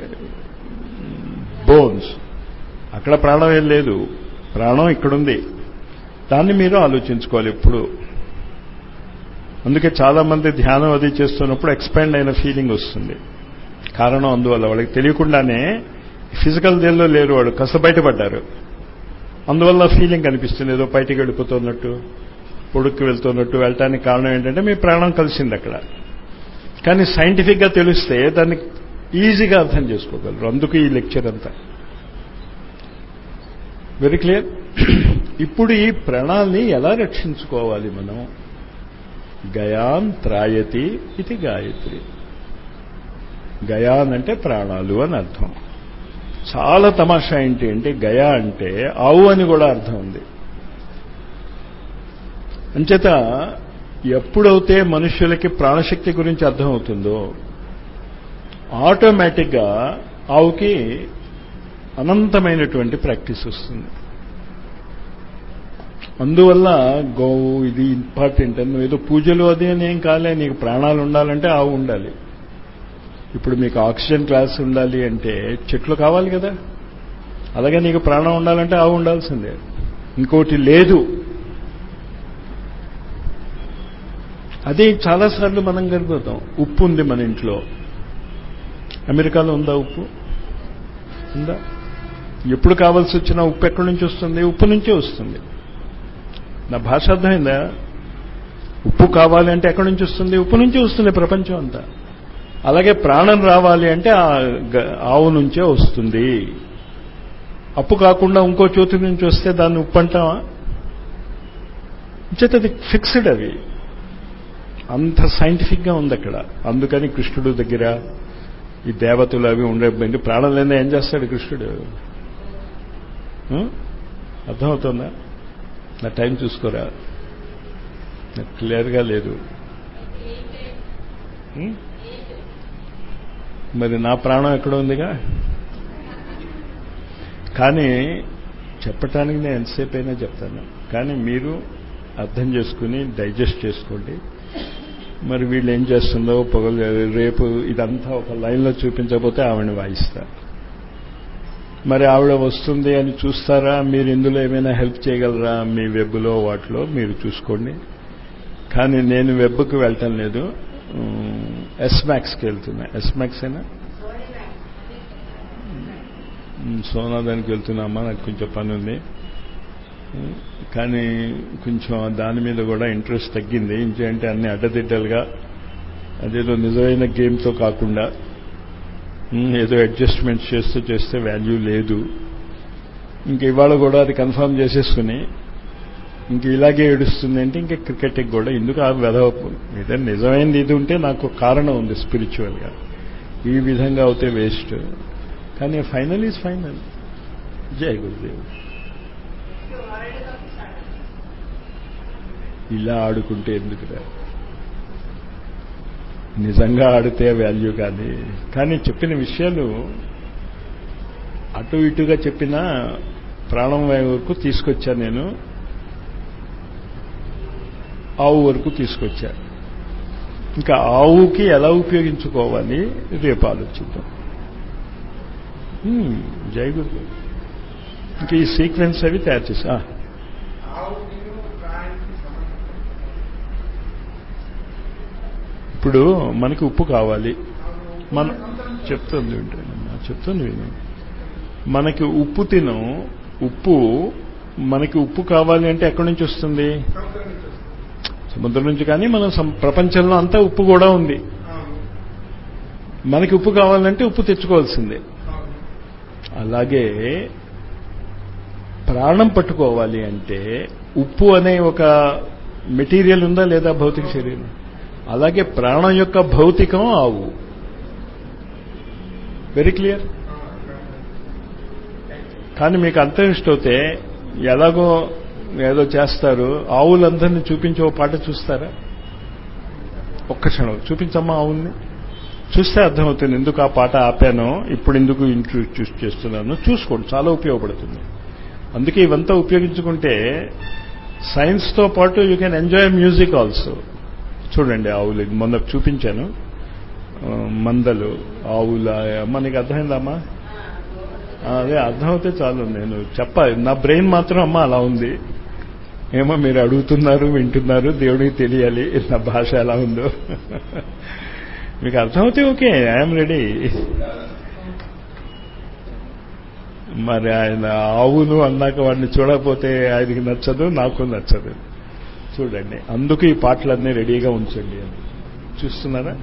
Speaker 1: bones, అక్కడ ప్రాణం ఏం లేదు, ప్రాణం ఇక్కడుంది. దాన్ని మీరు ఆలోచించుకోవాలి ఎప్పుడు. అందుకే చాలా మంది ధ్యానం అది చేస్తున్నప్పుడు ఎక్స్పాండ్ అయిన ఫీలింగ్ వస్తుంది. కారణం అందువల్ల వాళ్ళకి తెలియకుండానే ఫిజికల్ దేల్లో లేరు, వాడు కస బయటపడ్డారు, అందువల్ల ఫీలింగ్ కనిపిస్తుంది, ఏదో బయటికి వెళ్ళిపోతున్నట్టు, పొడుక్కి వెళ్తున్నట్టు. వెళ్ళటానికి కారణం ఏంటంటే మీ ప్రాణం కలిసింది అక్కడ. కానీ సైంటిఫిక్గా తెలిస్తే దాన్ని ఈజీగా అర్థం చేసుకోగలరు. అందుకు ఈ లెక్చర్ అంతా. Very clear. ఇప్పుడు ఈ ప్రాణాల్ని ఎలా రక్షించుకోవాలి మనం? గయాన్ త్రాయతి ఇది గాయత్రి. గయాన్ అంటే ప్రాణాలు అని అర్థం. చాలా తమాషా ఏంటి అంటే గయా అంటే ఆవు అని కూడా అర్థం ఉంది. అంచేత ఎప్పుడైతే మనుష్యులకి ప్రాణశక్తి గురించి అర్థం అవుతుందో ఆటోమేటిక్గా ఆవుకి అనంతమైనటువంటి ప్రాక్టీస్ వస్తుంది. అందువల్ల గోవు ఇది ఇంపార్టెంట్ అని, నువ్వు ఏదో పూజలు అది అని ఏం కాలే, నీకు ప్రాణాలు ఉండాలంటే ఆవు ఉండాలి. ఇప్పుడు మీకు ఆక్సిజన్ క్లాస్ ఉండాలి అంటే చెట్లు కావాలి కదా, అలాగే నీకు ప్రాణం ఉండాలంటే ఆవు ఉండాల్సిందే, ఇంకోటి లేదు. అదే చాలాసార్లు మనం గడిపోతాం. ఉప్పు ఉంది మన ఇంట్లో, అమెరికాలో ఉందా ఉప్పు? ఉందా? ఎప్పుడు కావాల్సి వచ్చినా ఉప్పు ఎక్కడి నుంచి వస్తుంది? ఉప్పు నుంచే వస్తుంది. నా భాష అర్థమైందా? ఉప్పు కావాలి అంటే ఎక్కడి నుంచి వస్తుంది? ఉప్పు నుంచి వస్తుంది ప్రపంచం అంతా. అలాగే ప్రాణం రావాలి అంటే ఆవు నుంచే వస్తుంది. అప్పు కాకుండా ఇంకో చోటు నుంచి వస్తే దాన్ని ఉప్పు అంటావా? చేత అది ఫిక్స్డ్, అవి అంత సైంటిఫిక్గా ఉంది అక్కడ. అందుకని కృష్ణుడు దగ్గర ఈ దేవతలు అవి ఉండేపోయింది. ప్రాణం లేదా ఏం చేస్తాడు కృష్ణుడు? అర్థమవుతుందా? నా టైం చూసుకోరా, నాకు క్లియర్గా లేదు. మరి నా ప్రాణం ఎక్కడ ఉందిగా. కానీ చెప్పటానికి నేను ఎంతసేపు అయినా చెప్తాను, కానీ మీరు అర్థం చేసుకుని డైజెస్ట్ చేసుకోండి. మరి వీళ్ళు ఏం చేస్తుందో పొగలు రేపు ఇదంతా ఒక లైన్లో చూపించకపోతే ఆవిడని వాయిస్తా. మరి ఆవిడ వస్తుంది అని చూస్తారా? మీరు ఇందులో ఏమైనా హెల్ప్ చేయగలరా? మీ వెబ్లో వాటిలో మీరు చూసుకోండి. కానీ నేను వెబ్కి వెళ్ళటం లేదు, ఎస్మాక్స్కి వెళ్తున్నా. ఎస్మాక్స్ అయినా సోనా దానికి వెళ్తున్నామా, నాకు కొంచెం పని ఉంది. కానీ కొంచెం దాని మీద కూడా ఇంట్రెస్ట్ తగ్గింది. ఇంకేంటే అన్ని అడ్డదిడ్డలుగా అదేదో నిజమైన గేమ్తో కాకుండా ఏదో అడ్జస్ట్మెంట్స్ చేస్తూ చేస్తే వాల్యూ లేదు. ఇంక ఇవాళ కూడా అది కన్ఫర్మ్ చేసేసుకుని ఇంక ఇలాగే ఏడుస్తుంది అంటే ఇంకా క్రికెట్కి కూడా ఎందుకు ఆ వెధవ. ఏదైనా నిజమైనది ఇది ఉంటే నాకు కారణం ఉంది స్పిరిచువల్గా, ఈ విధంగా అవుతే వేస్ట్. కానీ ఫైనల్ ఈజ్ ఫైనల్. జై గురుదేవ్. ఇలా ఆడుకుంటే ఎందుకురా, నిజంగా ఆడితే వాల్యూ కాదు. కానీ చెప్పిన విషయాలు అటు ఇటుగా చెప్పిన ప్రాణం వరకు తీసుకొచ్చా, నేను ఆవు వరకు తీసుకొచ్చా. ఇంకా ఆవుకి ఎలా ఉపయోగించుకోవాలి రేపు ఆలోచిద్దాం. జై గురు. ఇంకా ఈ సీక్వెన్స్ అవి తయారు చేసా. ఇప్పుడు మనకి ఉప్పు కావాలి. మన చెప్తుంది వింటానమ్మా, చెప్తుంది విను. మనకి ఉప్పు తిను. ఉప్పు మనకి ఉప్పు కావాలి అంటే ఎక్కడి నుంచి వస్తుంది? సముద్రం నుంచి. కానీ మన ప్రపంచంలో అంతా ఉప్పు కూడా ఉంది. మనకి ఉప్పు కావాలంటే ఉప్పు తెచ్చుకోవాల్సిందే. అలాగే ప్రాణం పట్టుకోవాలి అంటే ఉప్పు అనే ఒక మెటీరియల్ ఉందా లేదా భౌతిక శరీరం? అలాగే ప్రాణం యొక్క భౌతికం ఆవు. Very clear. కానీ మీకు అంతరిష్టవుతే ఎలాగో ఏదో చేస్తారు. ఆవులందరినీ చూపించి ఓ పాట చూస్తారా? ఒక్క క్షణం చూపించమ్మా ఆవుల్ని. చూస్తే అర్థమవుతుంది ఎందుకు ఆ పాట ఆపానో, ఇప్పుడు ఎందుకు ఇంట్రొడ్యూస్ చేస్తున్నానో చూసుకోండి, చాలా ఉపయోగపడుతుంది. అందుకే ఇవంతా ఉపయోగించుకుంటే సైన్స్తో పాటు you can enjoy music also. చూడండి ఆవులు, మొన్న చూపించాను మందలు ఆవుల. మనకి అర్థమైందమ్మా? అదే అర్థమవుతే చాలు. నేను చెప్పాలి, నా బ్రెయిన్ మాత్రం అమ్మ అలా ఉంది. ఏమో మీరు అడుగుతున్నారు, వింటున్నారు, దేవుడికి తెలియాలి నా భాష ఎలా ఉందో. మీకు అర్థమవుతే ఓకే, ఐఎమ్ రెడీ. మరి ఆయన ఆవును అన్నాక వాడిని చూడకపోతే ఆయనకి నచ్చదు, నాకు నచ్చదు. చూడండి, అందుకు ఈ పాటలన్నీ రెడీగా ఉంచండి. చూస్తున్నారా?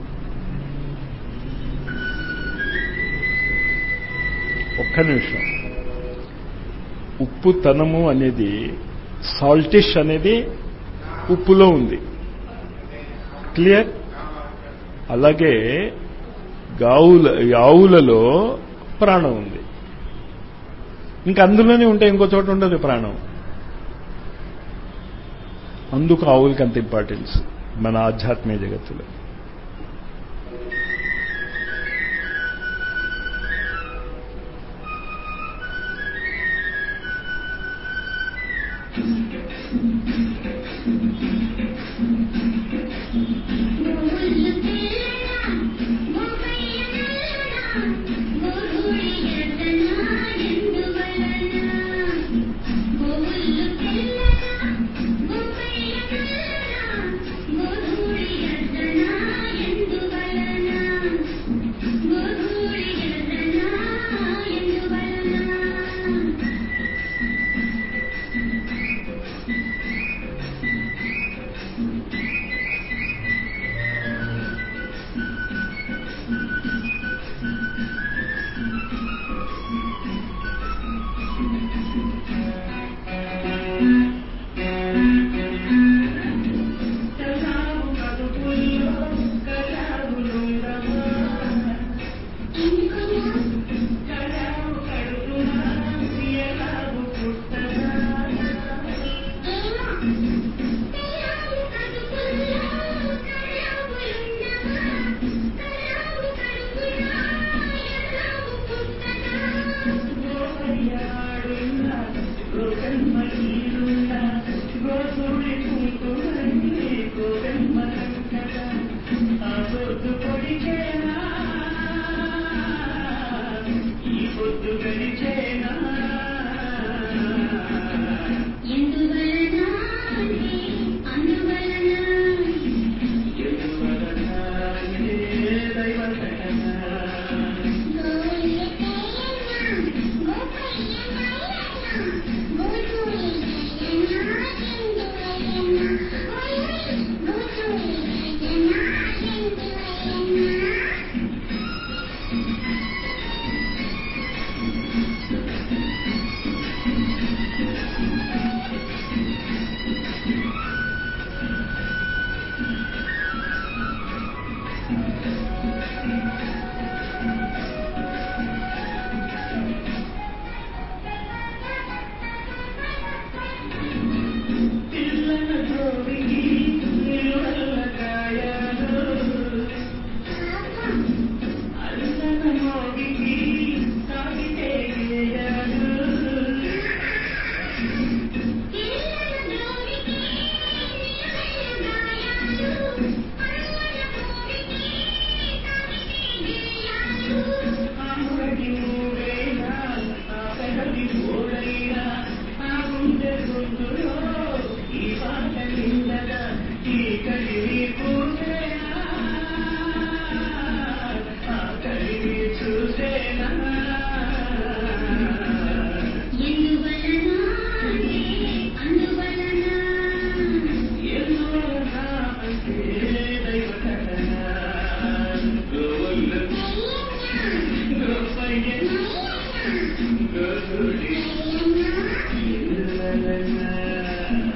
Speaker 1: ఒక్క నిమిషం. ఉప్పు తనము అనేది, సాల్టిష్ అనేది ఉప్పులో ఉంది. క్లియర్? అలాగే గావుల ఆవులలో ప్రాణం ఉంది. ఇంకా అందులోనే ఉంటే ఇంకో చోట ఉండదు ప్రాణం. అందుకు ఆవులకి అంత ఇంపార్టెన్స్ మన ఆధ్యాత్మిక జగత్తులో.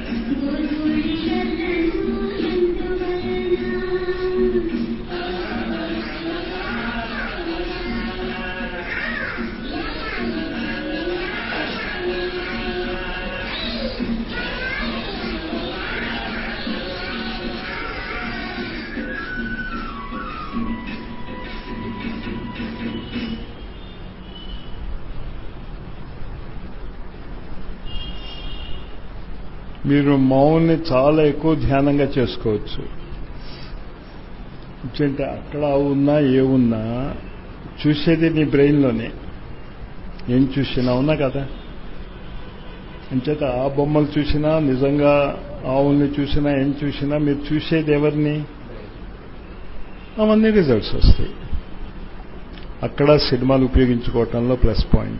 Speaker 1: మీరు మౌన్ని చాలా ఎక్కువ ధ్యానంగా చేసుకోవచ్చు. అంటే అక్కడ ఉన్నా ఏ ఉన్నా చూసేది నీ బ్రెయిన్లోనే. ఏం చూసినా ఉన్నా కదా. అంచేత ఆ బొమ్మలు చూసినా, నిజంగా ఆవుల్ని చూసినా, ఏం చూసినా మీరు చూసేది ఎవరిని? అవన్నీ రిజల్ట్స్ వస్తాయి. అక్కడ సినిమాలు ఉపయోగించుకోవటంలో ప్లస్ పాయింట్.